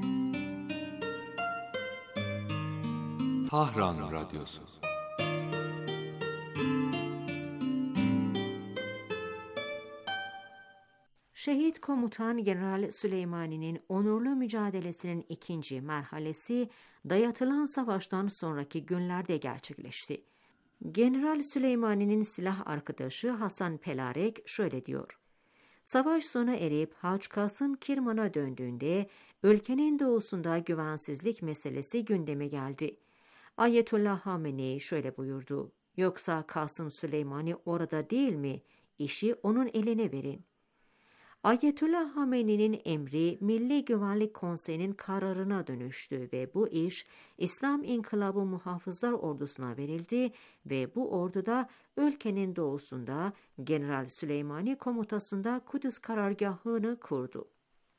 Speaker 10: Tahran Radyosu.
Speaker 7: Şehit komutan General Süleymani'nin onurlu mücadelesinin ikinci merhalesi dayatılan savaştan sonraki günlerde gerçekleşti. General Süleymani'nin silah arkadaşı Hasan Pelarek şöyle diyor: Savaş sona erip Hac Kasım Kirman'a döndüğünde ülkenin doğusunda güvensizlik meselesi gündeme geldi. Ayetullah Hamenei şöyle buyurdu: Yoksa Kasım Süleymani orada değil mi? İşi onun eline verin. Ayetullah Hamenei'nin emri Milli Güvenlik Konseyi'nin kararına dönüştü ve bu iş İslam İnkılabı Muhafızlar Ordusu'na verildi ve bu orduda ülkenin doğusunda General Süleymani komutasında Kudüs karargahını kurdu.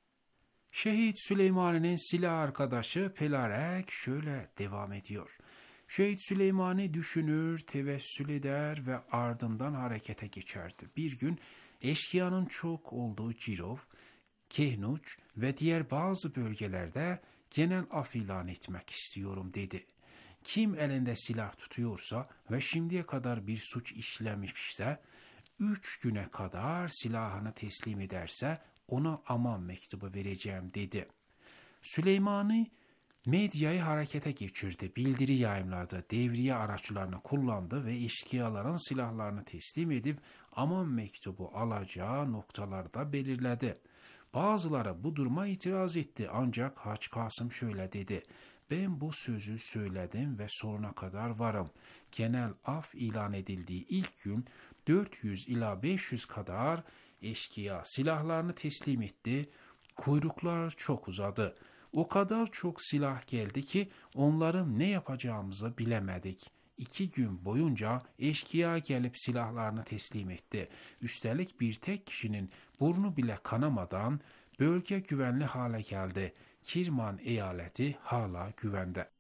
Speaker 6: Şehit Süleymani'nin silah arkadaşı Pelarek şöyle devam ediyor. Şehit Süleymani düşünür, tevessül eder ve ardından harekete geçerdi. Bir gün eşkıyanın çok olduğu Cirov, Kehnuç ve diğer bazı bölgelerde genel af ilan etmek istiyorum dedi. Kim elinde silah tutuyorsa ve şimdiye kadar bir suç işlemişse, üç güne kadar silahını teslim ederse ona aman mektubu vereceğim dedi. Süleymani medyayı harekete geçirdi, bildiri yayımladı, devriye araçlarını kullandı ve eşkıyaların silahlarını teslim edip aman mektubu alacağı noktalarda belirledi. Bazıları bu duruma itiraz etti ancak Hac Kasım şöyle dedi: Ben bu sözü söyledim ve sonuna kadar varım. Genel af ilan edildiği ilk gün dört yüz ila beş yüz kadar eşkıya silahlarını teslim etti. Kuyruklar çok uzadı. O kadar çok silah geldi ki onların ne yapacağımızı bilemedik. İki gün boyunca eşkıya gelip silahlarını teslim etti. Üstelik bir tek kişinin burnu bile kanamadan bölge güvenli hale geldi. Kirman eyaleti hala güvende.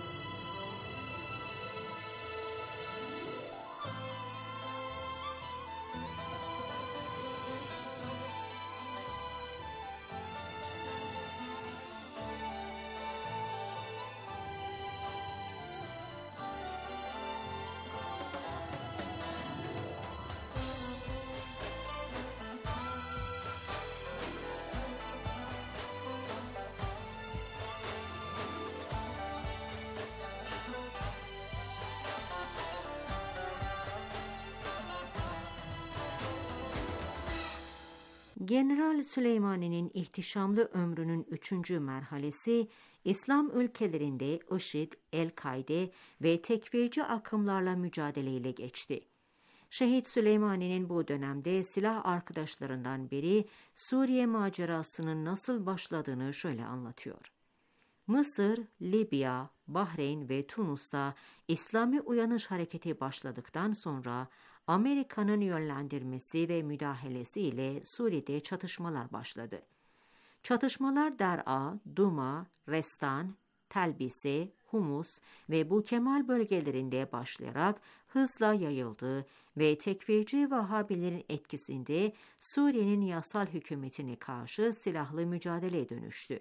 Speaker 7: General Süleymani'nin ihtişamlı ömrünün üçüncü merhalesi, İslam ülkelerinde IŞİD, El-Kaide ve tekfirci akımlarla mücadeleyle geçti. Şehit Süleymani'nin bu dönemde silah arkadaşlarından biri Suriye macerasının nasıl başladığını şöyle anlatıyor. Mısır, Libya, Bahreyn ve Tunus'ta İslami uyanış hareketi başladıktan sonra Amerika'nın yönlendirmesi ve müdahalesi ile Suriye'de çatışmalar başladı. Çatışmalar Der'a, Duma, Restan, Telbise, Humus ve Bukemal bölgelerinde başlayarak hızla yayıldı ve tekfirci Vahabilerin etkisinde Suriye'nin yasal hükümetine karşı silahlı mücadeleye dönüştü.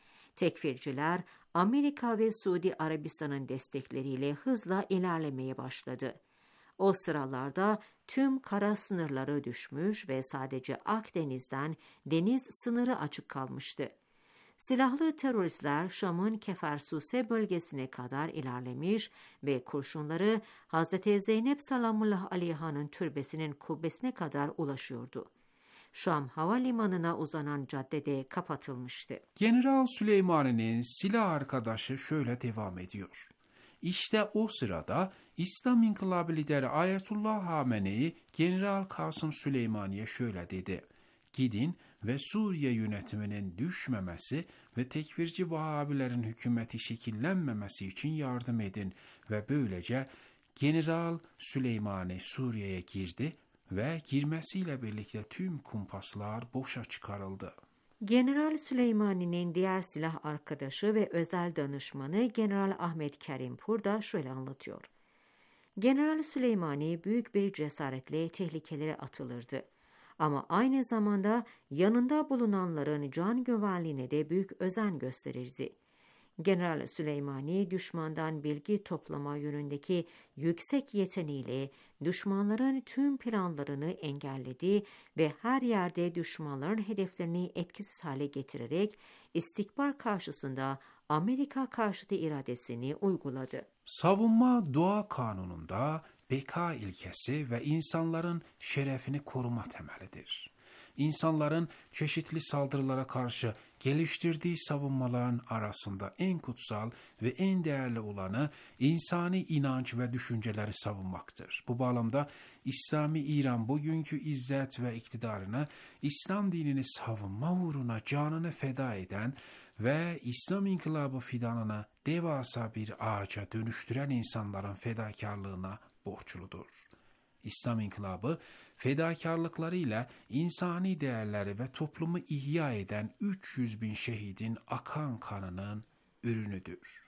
Speaker 7: Tekfirciler Amerika ve Suudi Arabistan'ın destekleriyle hızla ilerlemeye başladı. O sıralarda tüm kara sınırları düşmüş ve sadece Akdeniz'den deniz sınırı açık kalmıştı. Silahlı teröristler Şam'ın Kefersuse bölgesine kadar ilerlemiş ve kurşunları Hazreti Zeynep Salamullah Aleyha'nın türbesinin kubbesine kadar ulaşıyordu. Şam havalimanına uzanan caddede kapatılmıştı.
Speaker 6: General Süleymani'nin silah arkadaşı şöyle devam ediyor. İşte o sırada İslam İnkılabı lideri Ayetullah Hamenei, General Kasım Süleymani'ye şöyle dedi: Gidin ve Suriye yönetiminin düşmemesi ve tekfirci Vahabilerin hükümeti şekillenmemesi için yardım edin ve böylece General Süleymani Suriye'ye girdi ve girmesiyle birlikte tüm kumpaslar boşa çıkarıldı.
Speaker 7: General Süleymani'nin diğer silah arkadaşı ve özel danışmanı General Ahmet Kerimpur da şöyle anlatıyor. General Süleymani büyük bir cesaretle tehlikelere atılırdı. Ama aynı zamanda yanında bulunanların can güvenliğine de büyük özen gösterirdi. General Süleymani, düşmandan bilgi toplama yönündeki yüksek yeteneğiyle düşmanların tüm planlarını engelledi ve her yerde düşmanların hedeflerini etkisiz hale getirerek istikbar karşısında Amerika karşıtı iradesini uyguladı.
Speaker 6: Savunma doğa kanununda beka ilkesi ve insanların şerefini koruma temelidir. İnsanların çeşitli saldırılara karşı geliştirdiği savunmaların arasında en kutsal ve en değerli olanı insani inanç ve düşünceleri savunmaktır. Bu bağlamda İslami İran bugünkü izzet ve iktidarını İslam dinini savunma uğruna canını feda eden ve İslam inkılabı fidanını devasa bir ağaca dönüştüren insanların fedakarlığına borçludur. İslam inkılabı fedakarlıklarıyla insani değerleri ve toplumu ihya eden üç yüz bin şehidin akan kanının ürünüdür.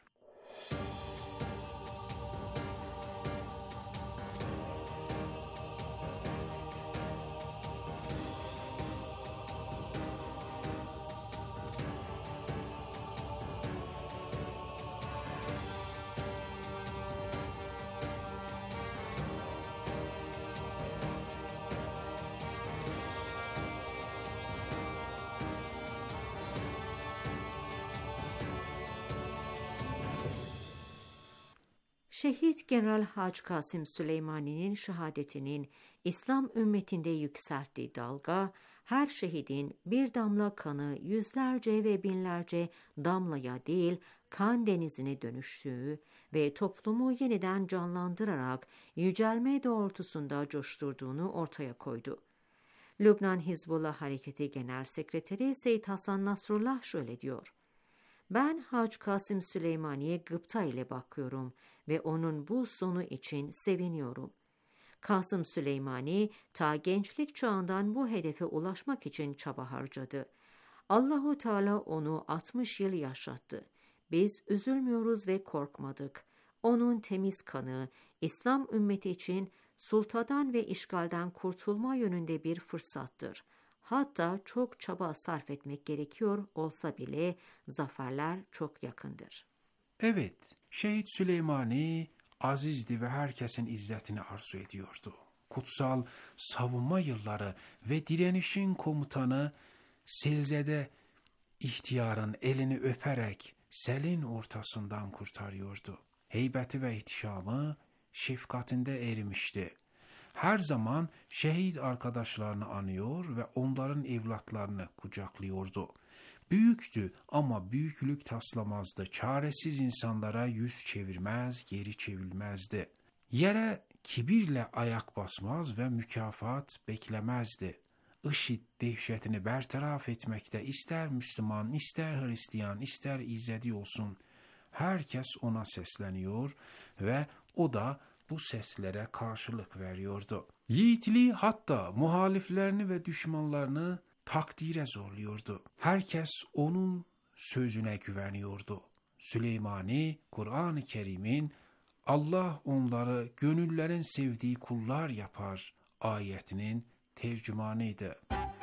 Speaker 7: Şehit General Hacı Kasım Süleymani'nin şehadetinin İslam ümmetinde yükselttiği dalga, her şehidin bir damla kanı yüzlerce ve binlerce damlaya değil kan denizine dönüştüğü ve toplumu yeniden canlandırarak yücelme doğrultusunda coşturduğunu ortaya koydu. Lübnan Hizbullah Hareketi Genel Sekreteri Seyyid Hasan Nasrullah şöyle diyor: "Ben Hacı Kasım Süleymani'ye gıpta ile bakıyorum ve onun bu sonu için seviniyorum. Kasım Süleymani ta gençlik çağından bu hedefe ulaşmak için çaba harcadı. Allahu Teala onu altmış yıl yaşattı. Biz üzülmüyoruz ve korkmadık. Onun temiz kanı İslam ümmeti için sultadan ve işgalden kurtulma yönünde bir fırsattır. Hatta çok çaba sarf etmek gerekiyor olsa bile zaferler çok yakındır."
Speaker 6: Evet, Şehit Süleymani azizdi ve herkesin izzetini arzu ediyordu. Kutsal savunma yılları ve direnişin komutanı Silzede ihtiyarın elini öperek selin ortasından kurtarıyordu. Heybeti ve ihtişamı şefkatinde erimişti. Her zaman şehit arkadaşlarını anıyor ve onların evlatlarını kucaklıyordu. Büyüktü ama büyüklük taslamazdı. Çaresiz insanlara yüz çevirmez, geri çevilmezdi. Yere kibirle ayak basmaz ve mükafat beklemezdi. IŞİD dehşetini bertaraf etmekte ister Müslüman, ister Hristiyan, ister İzedi olsun, herkes ona sesleniyor ve o da bu seslere karşılık veriyordu. Yiğitliği hatta muhaliflerini ve düşmanlarını takdire zorluyordu. Herkes onun sözüne güveniyordu. Süleymani, Kur'an-ı Kerim'in Allah onları gönüllerin sevdiği kullar yapar ayetinin tercümanıydı.